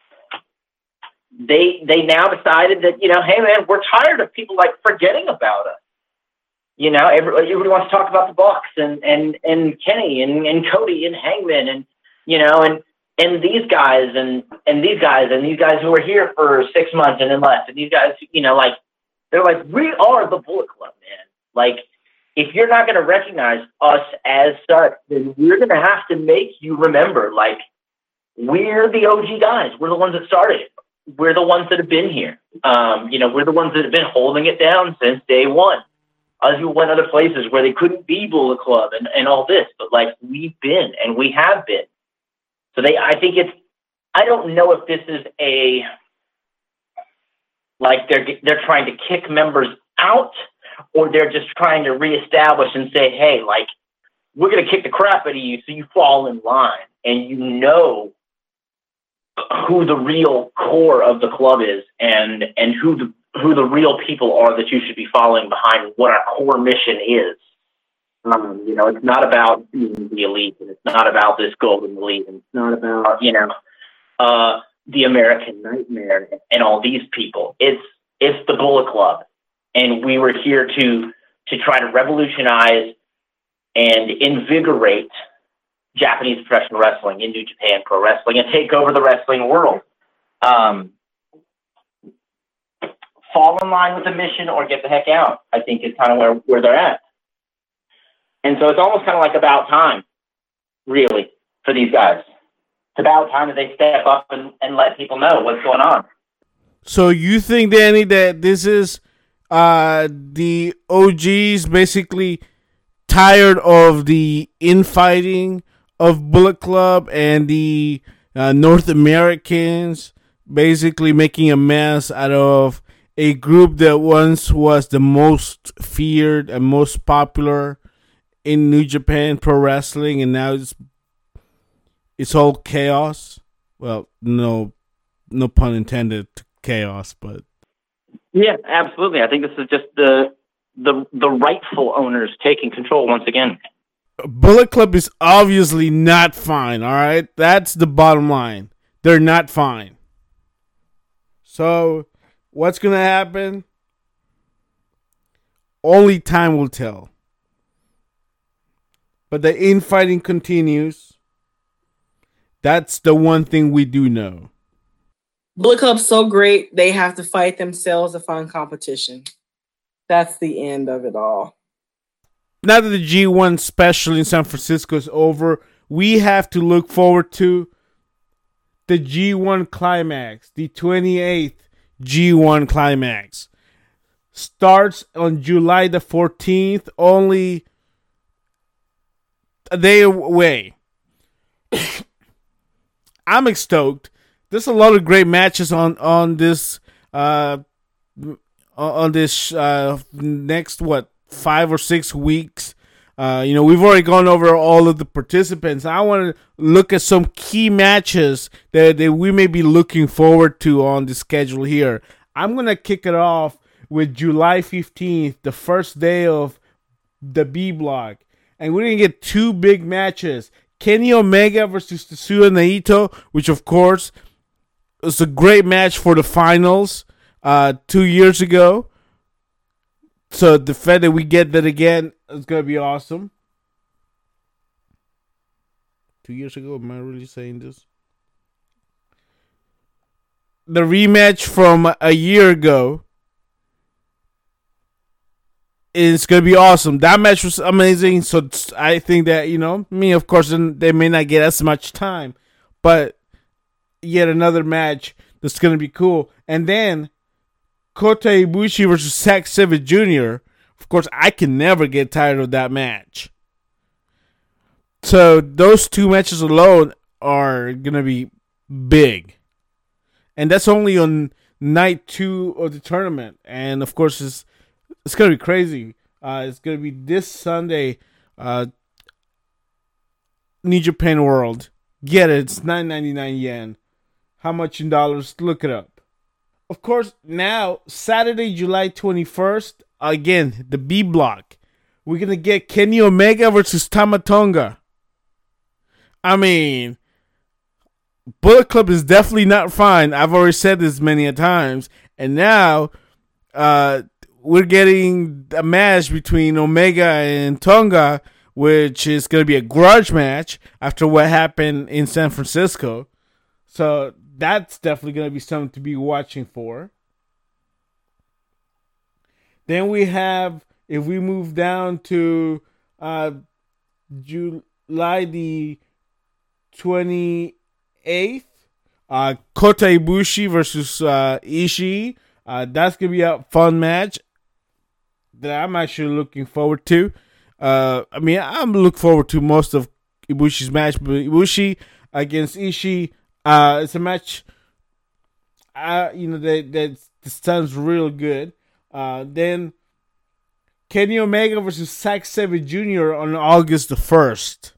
they they now decided that, you know, hey man, we're tired of people like forgetting about us. You know, everybody, everybody wants to talk about the Bucks and, and, and Kenny and, and Cody and Hangman and, you know, and, and these guys and, and these guys and these guys who were here for six months and then left. And these guys, you know, like, they're like, we are the Bullet Club, man. Like, if you're not going to recognize us as such, then we're going to have to make you remember, like, we're the O G guys. We're the ones that started it. We're the ones that have been here. Um, you know, we're the ones that have been holding it down since day one. Other people went other places where they couldn't be Bullet Club and, and all this, but like we've been and we have been. So they, I think it's, I don't know if this is a, like they're they're trying to kick members out, or they're just trying to reestablish and say, hey, like, we're going to kick the crap out of you so you fall in line and you know who the real core of the club is, and and who the who the real people are that you should be following behind, what our core mission is. Um, you know, it's not about being the elite, and it's not about this golden elite, and it's not about, you know, uh, the American Nightmare and all these people. It's it's the Bullet Club, and we were here to to try to revolutionize and invigorate Japanese professional wrestling in New Japan Pro Wrestling and take over the wrestling world. Um, fall in line with the mission or get the heck out, I think, is kind of where, where they're at. And so it's almost kind of like about time, really, for these guys. It's about time that they step up and, and let people know what's going on. So you think, Danny, that this is uh, the O Gs basically tired of the infighting of Bullet Club and the uh, North Americans basically making a mess out of a group that once was the most feared and most popular in New Japan Pro Wrestling, and now it's it's all chaos. Well, no, no pun intended, chaos, but yeah, absolutely. I think this is just the the the rightful owners taking control once again. Bullet Club is obviously not fine, all right? That's the bottom line. They're not fine. So, what's going to happen? Only time will tell. But the infighting continues. That's the one thing we do know. Bullet Club's so great, they have to fight themselves to find competition. That's the end of it all. Now that the G one special in San Francisco is over, we have to look forward to the G one Climax, the twenty-eighth G one Climax. Starts on July the fourteenth, only a day away. I'm stoked. There's a lot of great matches on, on this uh, on this uh, next, what, five or six weeks. Uh, you know, we've already gone over all of the participants. I want to look at some key matches that, that we may be looking forward to on the schedule here. I'm going to kick it off with July fifteenth, the first day of the B block. And we're going to get two big matches. Kenny Omega versus Tetsuya Naito, which of course was a great match for the finals uh, two years ago. So the fact that we get that again is going to be awesome. Two years ago, am I really saying this? The rematch from a year ago is going to be awesome. That match was amazing. So I think that, you know, me, of course, they may not get as much time. But yet another match that's going to be cool. And then Kota Ibushi versus Zack Sabre Junior Of course, I can never get tired of that match. So those two matches alone are going to be big. And that's only on night two of the tournament. And of course, it's, it's going to be crazy. Uh, it's going to be this Sunday, uh, New Japan World. Get it. It's nine ninety-nine yen. How much in dollars? Look it up. Of course, now, Saturday, July twenty-first, again, the B block. We're going to get Kenny Omega versus Tama Tonga. I mean, Bullet Club is definitely not fine. I've already said this many a times. And now, uh, we're getting a match between Omega and Tonga, which is going to be a grudge match after what happened in San Francisco. So that's definitely going to be something to be watching for. Then we have, if we move down to uh, July the twenty-eighth, uh, Kota Ibushi versus uh, Ishii. Uh, that's going to be a fun match that I'm actually looking forward to. Uh, I mean, I'm looking forward to most of Ibushi's match, but Ibushi against Ishii, uh, it's a match, uh, you know, that that's this sounds real good. Uh, then Kenny Omega versus Zack Sabre Junior on August the first.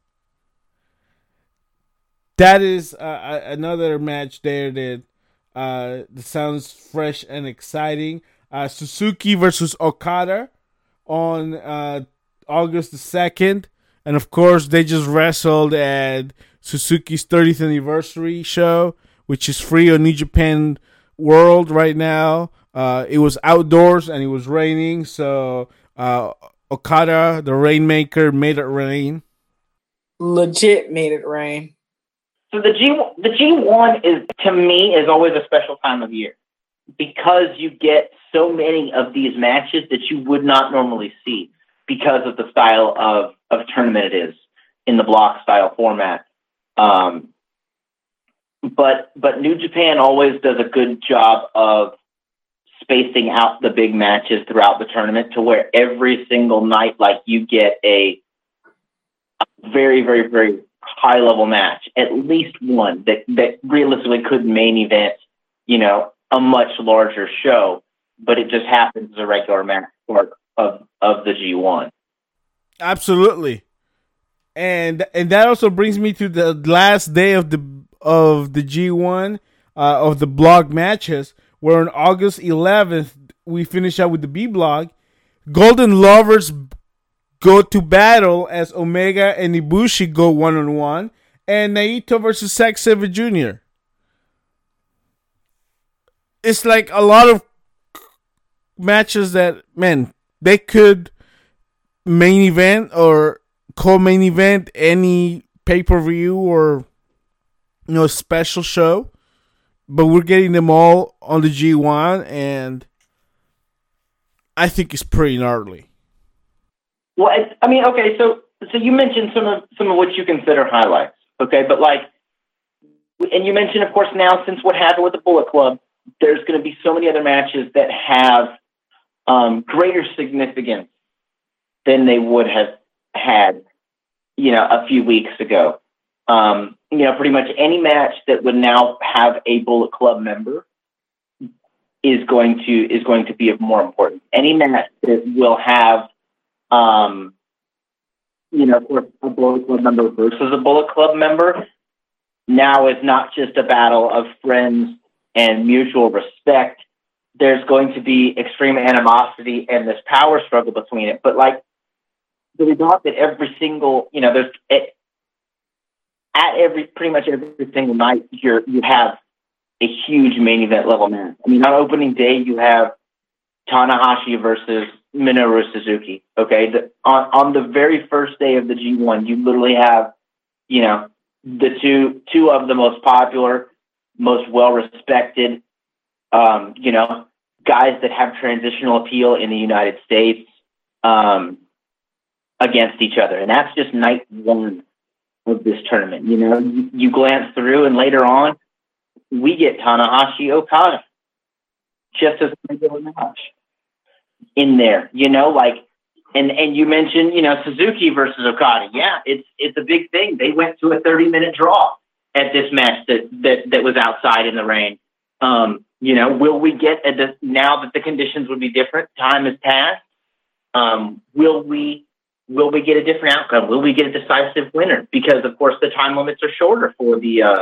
That is uh, another match there that, uh, that sounds fresh and exciting. Uh, Suzuki versus Okada on uh, August the second. And of course, they just wrestled at Suzuki's thirtieth anniversary show, which is free on New Japan World right now. Uh, it was outdoors and it was raining, so uh, Okada, the Rainmaker, made it rain. Legit made it rain. So the G the G one is, to me, is always a special time of year because you get so many of these matches that you would not normally see because of the style of, of tournament it is in the block style format. Um, but but New Japan always does a good job of spacing out the big matches throughout the tournament to where every single night, like, you get a, a very, very, very high level match, at least one that, that realistically could main event, you know, a much larger show, but it just happens as a regular match part of, of the G one. Absolutely. And and that also brings me to the last day of the of the G one, uh, of the block matches, where on August eleventh we finish out with the B block. Golden Lovers go to battle as Omega and Ibushi go one on one, and Naito versus Zack Sabre Junior It's like a lot of matches that, man, they could main event or co-main event any pay-per-view or, you know, special show, but we're getting them all on the G one, and I think it's pretty gnarly. Well, I, I mean, okay, so so you mentioned some of some of what you consider highlights, okay, but like, and you mentioned, of course, now since what happened with the Bullet Club, there's going to be so many other matches that have um, greater significance than they would have had, you know, a few weeks ago. Um, you know, pretty much any match that would now have a Bullet Club member is going to is going to be of more importance. Any match that will have, um, you know, of course, a Bullet Club member versus a Bullet Club member now is not just a battle of friends and mutual respect. There's going to be extreme animosity and this power struggle between it. But like, the result that every single, you know, there's it, at every pretty much every single night, you're you have a huge main event level match. I mean, on opening day, you have Tanahashi versus Minoru Suzuki. Okay, the, on on the very first day of the G one, you literally have, you know, the two two of the most popular, most well respected, um, you know, guys that have transitional appeal in the United States, um, against each other, and that's just night one of this tournament. You know, you, you glance through, and later on, we get Tanahashi Okada, just as a regular match in there. You know, like, and and you mentioned, you know, Suzuki versus Okada. Yeah, it's it's a big thing. They went to a thirty minute draw at this match that that that was outside in the rain. Um, you know, will we get a, now that the conditions would be different? Time has passed. Um, will we? Will we get a different outcome? Will we get a decisive winner? Because, of course, the time limits are shorter for the uh,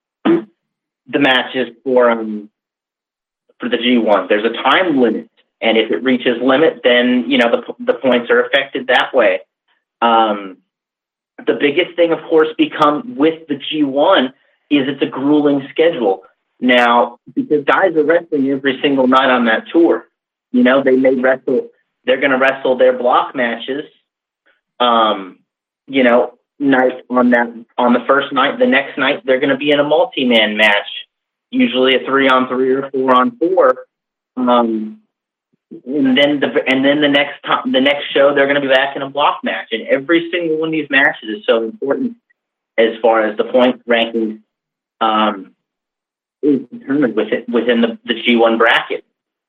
the matches for um, for the G one. There's a time limit, and if it reaches limit, then you know the the points are affected that way. Um, the biggest thing, of course, become with the G one is it's a grueling schedule now because guys are wrestling every single night on that tour. You know, they may wrestle. They're going to wrestle their block matches. Um, you know, night on that on the first night, the next night they're going to be in a multi-man match, usually a three on three or four on four. Um, and then the and then the next time, the next show they're going to be back in a block match, and every single one of these matches is so important as far as the point ranking um, is determined within within the, the G one bracket.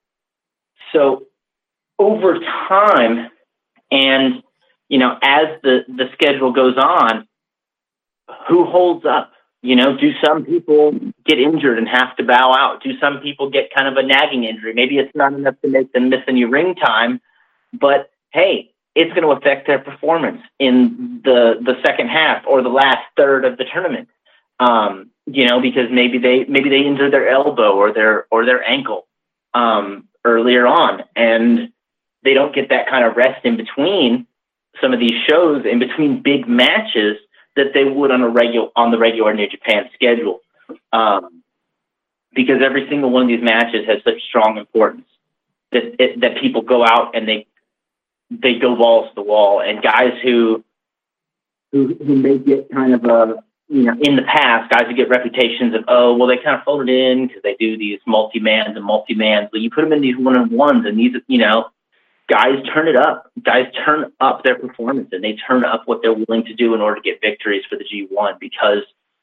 So over time, and you know, as the, the schedule goes on, who holds up? You know, do some people get injured and have to bow out? Do some people get kind of a nagging injury? Maybe it's not enough to make them miss any ring time, but hey, it's going to affect their performance in the, the second half or the last third of the tournament. Um, you know, because maybe they, maybe they injured their elbow or their, or their ankle, um, earlier on, and they don't get that kind of rest in between some of these shows, in between big matches that they would on a regular, on the regular New Japan schedule. Um, because every single one of these matches has such strong importance that, it, that people go out and they, they go balls to the wall, and guys who, who, who may get kind of a, you know, in the past, guys who get reputations of, oh, well, they kind of folded in because they do these multi-mans and multi-mans, but you put them in these one-on-ones, and these, you know, guys turn it up. Guys turn up their performance, and they turn up what they're willing to do in order to get victories for the G one, because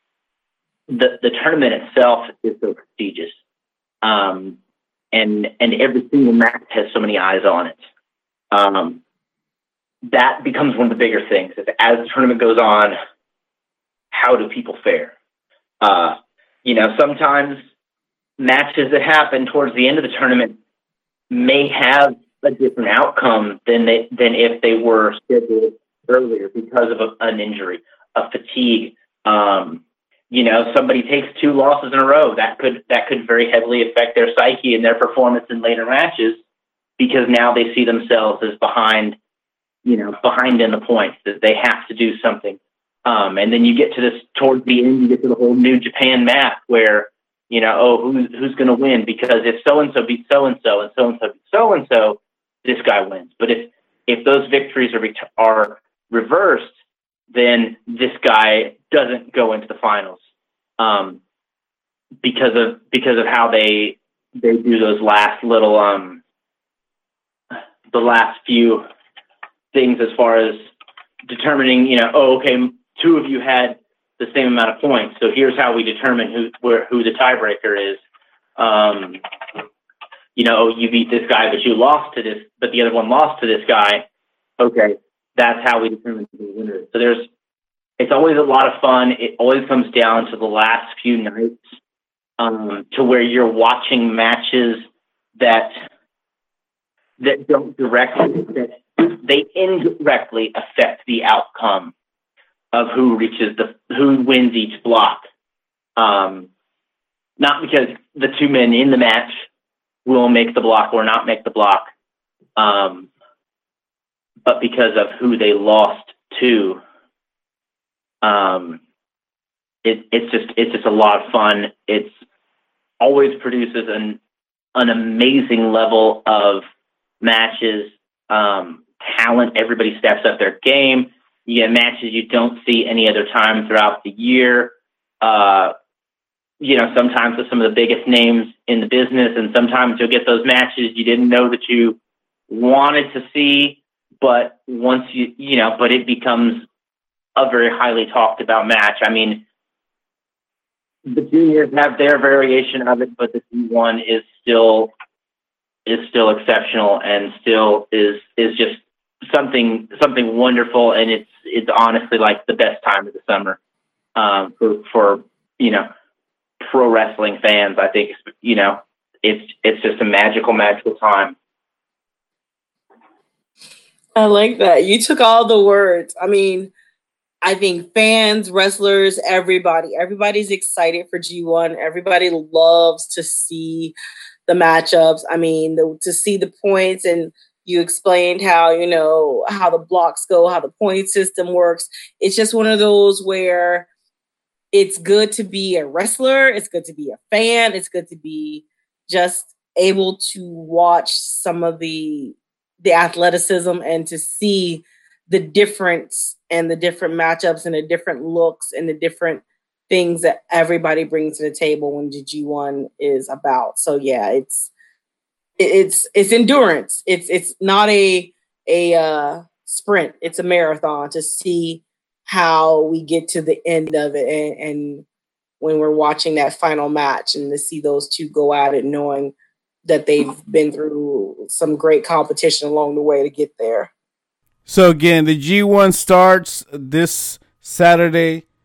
the the tournament itself is so prestigious. Um, and, and every single match has so many eyes on it. Um, that becomes one of the bigger things. Is as the tournament goes on, how do people fare? Uh, you know, sometimes matches that happen towards the end of the tournament may have a different outcome than they, than if they were scheduled earlier because of a, an injury, a fatigue. Um, you know, somebody takes two losses in a row. That could, that could very heavily affect their psyche and their performance in later matches, because now they see themselves as behind, you know, behind in the points, that they have to do something. Um, and then you get to this towards the end, you get to the whole New Japan math where, you know, oh, who's, who's going to win? Because if so-and-so beats so-and-so and so-and-so beats so-and-so, this guy wins. But if, if those victories are, ret- are reversed, then this guy doesn't go into the finals, um, because of, because of how they, they do those last little, um, the last few things as far as determining, you know, oh, okay, two of you had the same amount of points, so here's how we determine who where, who the tiebreaker is. Um, you know, you beat this guy, but you lost to this, but the other one lost to this guy. Okay, that's how we determine who the winner is. So there's, it's always a lot of fun. It always comes down to the last few nights, um, to where you're watching matches that that don't directly, that they indirectly affect the outcome of who reaches the, who wins each block. Um, not because the two men in the match will make the block or not make the block, um, but because of who they lost to. Um, it, it's just, it's just a lot of fun. It's always produces an, an amazing level of matches, um, talent. Everybody steps up their game. You get matches you don't see any other time throughout the year. Uh, you know, sometimes with some of the biggest names in the business, and sometimes you'll get those matches you didn't know that you wanted to see, but once you, you know, but it becomes a very highly talked about match. I mean, the juniors have their variation of it, but the C one is still, is still exceptional, and still is, is just something, something wonderful. And it's, it's honestly like the best time of the summer, um, for, for, you know, pro wrestling fans. I think, you know, it's, it's just a magical, magical time. I like that. You took all the words. I mean, I think fans, wrestlers, everybody, everybody's excited for G one. Everybody loves to see the matchups. I mean, the, to see the points, and you explained how, you know, how the blocks go, how the point system works. It's just one of those where it's good to be a wrestler. It's good to be a fan. It's good to be just able to watch some of the, the athleticism, and to see the difference and the different matchups and the different looks and the different things that everybody brings to the table when the G one is about. So yeah, it's, it's, it's endurance. It's, it's not a, a uh, sprint. It's a marathon to see how we get to the end of it. And, and when we're watching that final match, and to see those two go at it, knowing that they've been through some great competition along the way to get there. So again, the G one starts this Saturday,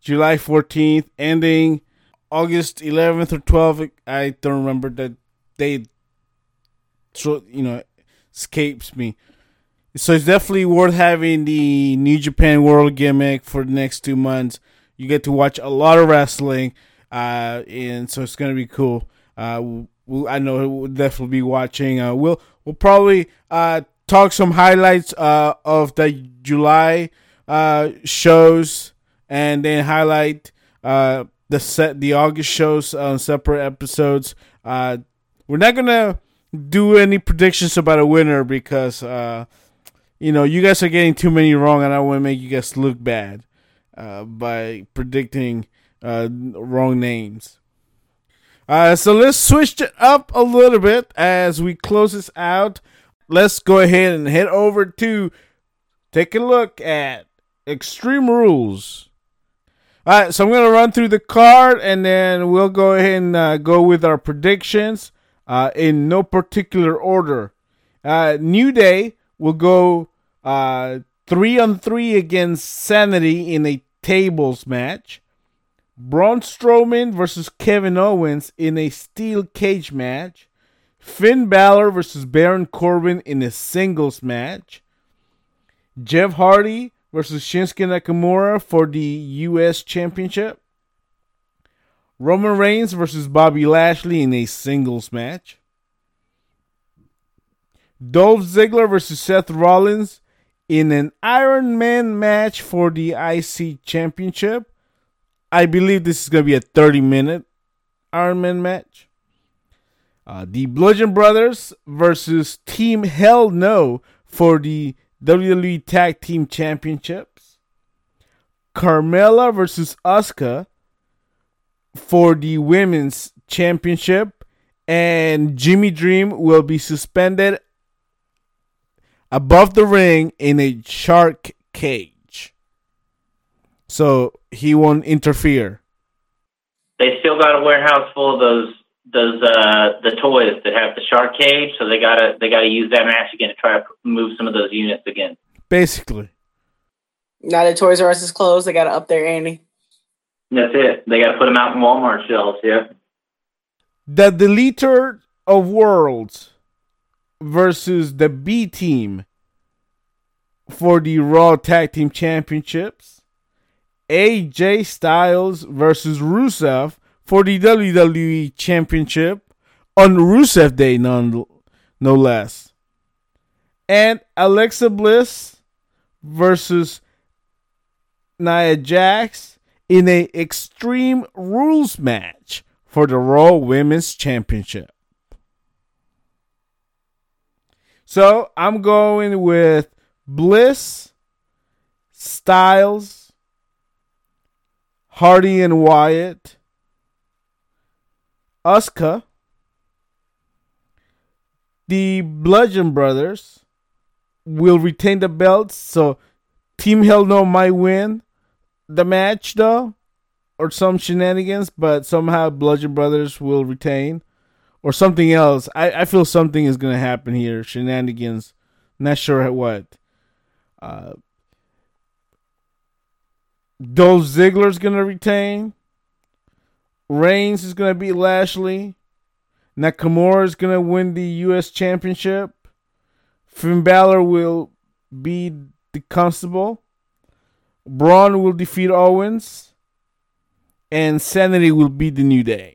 July fourteenth, ending August eleventh or twelfth. I don't remember that date. So, you know, escapes me. So it's definitely worth having the New Japan World gimmick for the next two months. You get to watch a lot of wrestling, uh, and so it's gonna be cool. Uh, we'll, I know we'll definitely be watching. Uh, we'll we'll probably uh, talk some highlights uh, of the July uh, shows, and then highlight uh, the set the August shows on separate episodes. Uh, we're not gonna do any predictions about a winner because uh, you know you guys are getting too many wrong, and I want to make you guys look bad uh, by predicting uh, wrong names. Uh, so let's switch it up a little bit as we close this out. Let's go ahead and head over to take a look at Extreme Rules. All right, so I'm going to run through the card, and then we'll go ahead and uh, go with our predictions uh, in no particular order. Uh, New Day will go uh, three on three against Sanity in a tables match. Braun Strowman versus Kevin Owens in a steel cage match. Finn Balor versus Baron Corbin in a singles match. Jeff Hardy versus Shinsuke Nakamura for the U S Championship. Roman Reigns versus Bobby Lashley in a singles match. Dolph Ziggler versus Seth Rollins in an Iron Man match for the I C Championship. I believe this is going to be a thirty-minute Iron Man match. Uh, the Bludgeon Brothers versus Team Hell No for the W W E Tag Team Championships. Carmella versus Asuka for the Women's Championship. And Jimmy Dream will be suspended above the ring in a shark cage. So he won't interfere. They still got a warehouse full of those those uh, the toys that have the shark cage, so they gotta they gotta use that match again to try to move some of those units again. Basically. Now that Toys R Us is closed, they gotta up their ante. That's it. They gotta put them out in Walmart shelves. Yeah. The Deleter of Worlds versus the B Team for the Raw Tag Team Championships. A J Styles versus Rusev for the W W E Championship on Rusev Day, none, no less. And Alexa Bliss versus Nia Jax in a Extreme Rules match for the Raw Women's Championship. So I'm going with Bliss, Styles, Hardy and Wyatt, Asuka, the Bludgeon Brothers will retain the belts, so Team Hell No might win the match though, or some shenanigans, but somehow Bludgeon Brothers will retain, or something else. I, I feel something is going to happen here, shenanigans, not sure what. Uh, Dolph Ziggler's going to retain. Reigns is going to beat Lashley. Nakamura is going to win the U S Championship. Finn Balor will be the Constable. Braun will defeat Owens. And Sanity will be the New Day.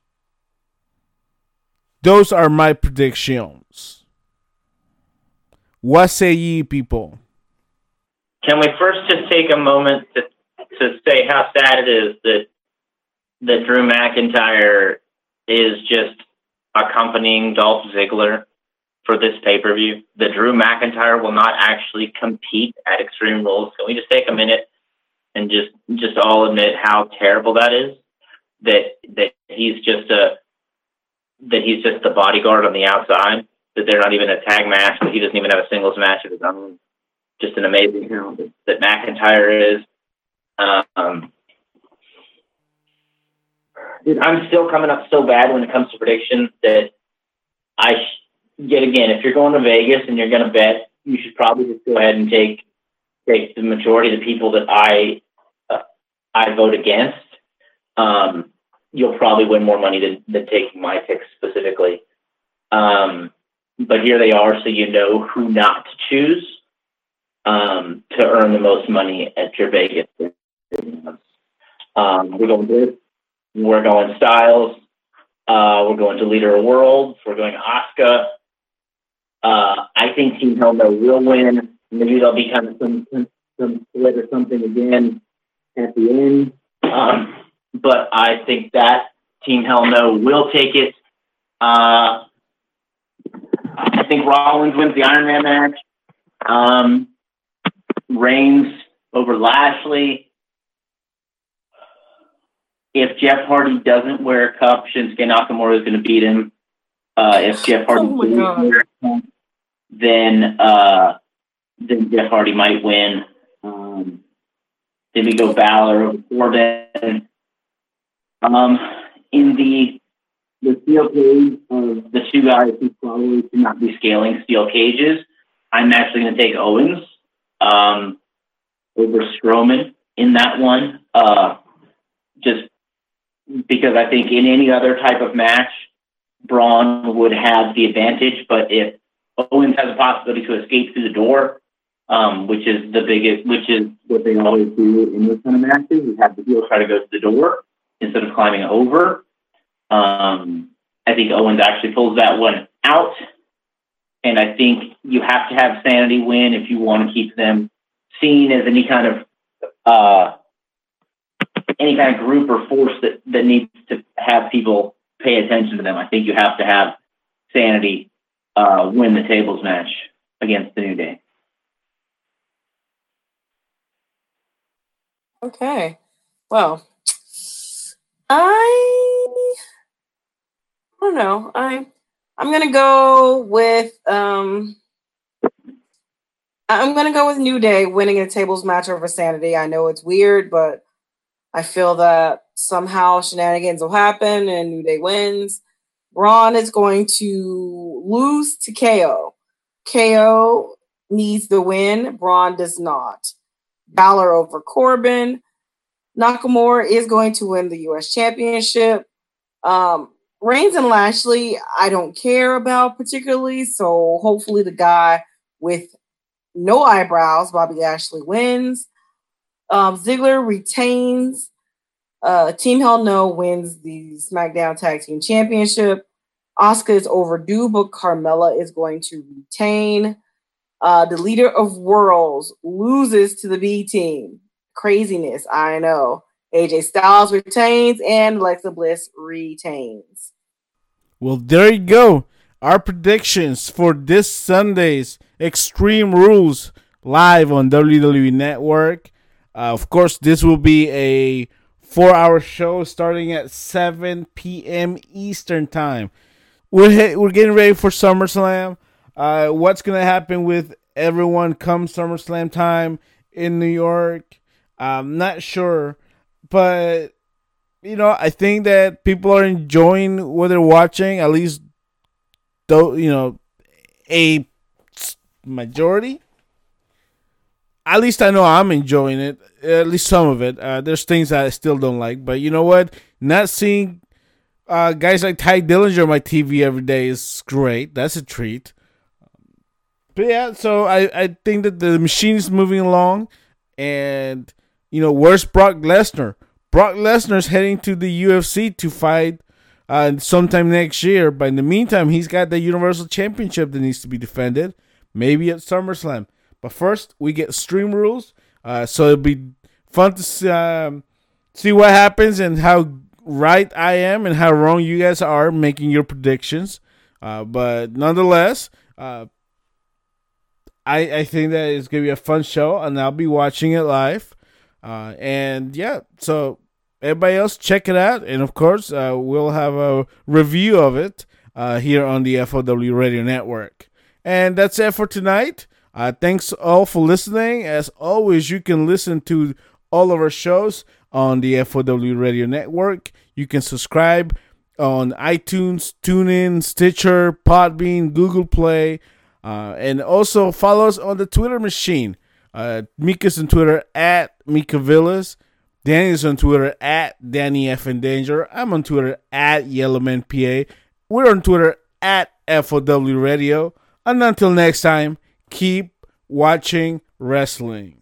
Those are my predictions. What say ye, people? Can we first just take a moment to to say how sad it is that that Drew McIntyre is just accompanying Dolph Ziggler for this pay-per-view? That Drew McIntyre will not actually compete at Extreme Rules. Can we just take a minute and just just all admit how terrible that is? That that he's just a that he's just the bodyguard on the outside. That they're not even a tag match. That he doesn't even have a singles match of his own. Just an amazing hero that, that McIntyre is. Um, dude, I'm still coming up so bad when it comes to predictions that I, sh- yet again, if you're going to Vegas and you're going to bet, you should probably just go ahead and take take the majority of the people that I uh, I vote against, um, you'll probably win more money than, than taking my picks specifically. Um, but here they are, so you know who not to choose um, to earn the most money at your Vegas. Um, we're going Bliss. We're going Styles. Uh, we're going to Leader of Worlds. We're going Asuka. Uh, I think Team Hell No will win. Maybe there'll be kind of some, some split or something again at the end. Um, but I think that Team Hell No will take it. Uh, I think Rollins wins the Iron Man match. Um, Reigns over Lashley. If Jeff Hardy doesn't wear a cup, Shinsuke Nakamura is going to beat him. Uh, if Jeff Hardy Oh my doesn't God. wear a cup, then uh, then Jeff Hardy might win. Um, then we go Balor over Corbin. Um, in the the steel cage of the two guys who probably should not be scaling steel cages, I'm actually going to take Owens um, over Strowman in that one. Uh, just because I think in any other type of match, Braun would have the advantage. But if Owens has a possibility to escape through the door, um, which is the biggest, which is what they always do in those kind of matches, you have the heel try to go to the door instead of climbing over. Um, I think Owens actually pulls that one out. And I think you have to have Sanity win if you want to keep them seen as any kind of uh, any kind of group or force that, that needs to have people pay attention to them. I think you have to have Sanity uh, win the tables match against the New Day. Okay. Well, I I don't know. I I'm gonna go with um I'm gonna go with New Day winning a tables match over Sanity. I know it's weird, but I feel that somehow shenanigans will happen and New Day wins. Braun is going to lose to K O. K O needs the win. Braun does not. Balor over Corbin. Nakamura is going to win the U S Championship. Um, Reigns and Lashley, I don't care about particularly, so hopefully the guy with no eyebrows, Bobby Lashley, wins. Um, Ziggler retains. Uh, Team Hell No wins the SmackDown Tag Team Championship. Asuka is overdue, but Carmella is going to retain. Uh, the Leader of Worlds loses to the B Team. Craziness, I know. A J Styles retains and Alexa Bliss retains. Well, there you go. Our predictions for this Sunday's Extreme Rules live on W W E Network. Uh, of course, this will be a four-hour show starting at seven p.m. Eastern Time. We're he- we're getting ready for SummerSlam. Uh, what's gonna happen with everyone come SummerSlam time in New York? I'm not sure, but you know, I think that people are enjoying what they're watching. At least, though, you know, a majority. At least I know I'm enjoying it. At least some of it. Uh, there's things that I still don't like, but you know what? Not seeing uh, guys like Ty Dillinger on my T V every day is great. That's a treat. But yeah, so I, I think that the machine is moving along, and you know, where's Brock Lesnar? Brock Lesnar's heading to the U F C to fight uh, sometime next year. But in the meantime, he's got the Universal Championship that needs to be defended, maybe at SummerSlam. But first, we get Extreme Rules, uh, so it'll be fun to see, um, see what happens and how right I am and how wrong you guys are making your predictions. Uh, but nonetheless, uh, I I think that it's gonna be a fun show, and I'll be watching it live. Uh, and yeah, so everybody else check it out, and of course, uh, we'll have a review of it uh, here on the F O W Radio Network. And that's it for tonight. Uh, thanks all for listening. As always, you can listen to all of our shows on the F O W Radio Network. You can subscribe on iTunes, TuneIn, Stitcher, Podbean, Google Play, uh, and also follow us on the Twitter machine. Uh, Mika's on Twitter at Mika Villas. Danny's on Twitter at Danny F in Danger. I'm on Twitter at Yellowman P A. We're on Twitter at F O W Radio. And until next time, keep watching wrestling.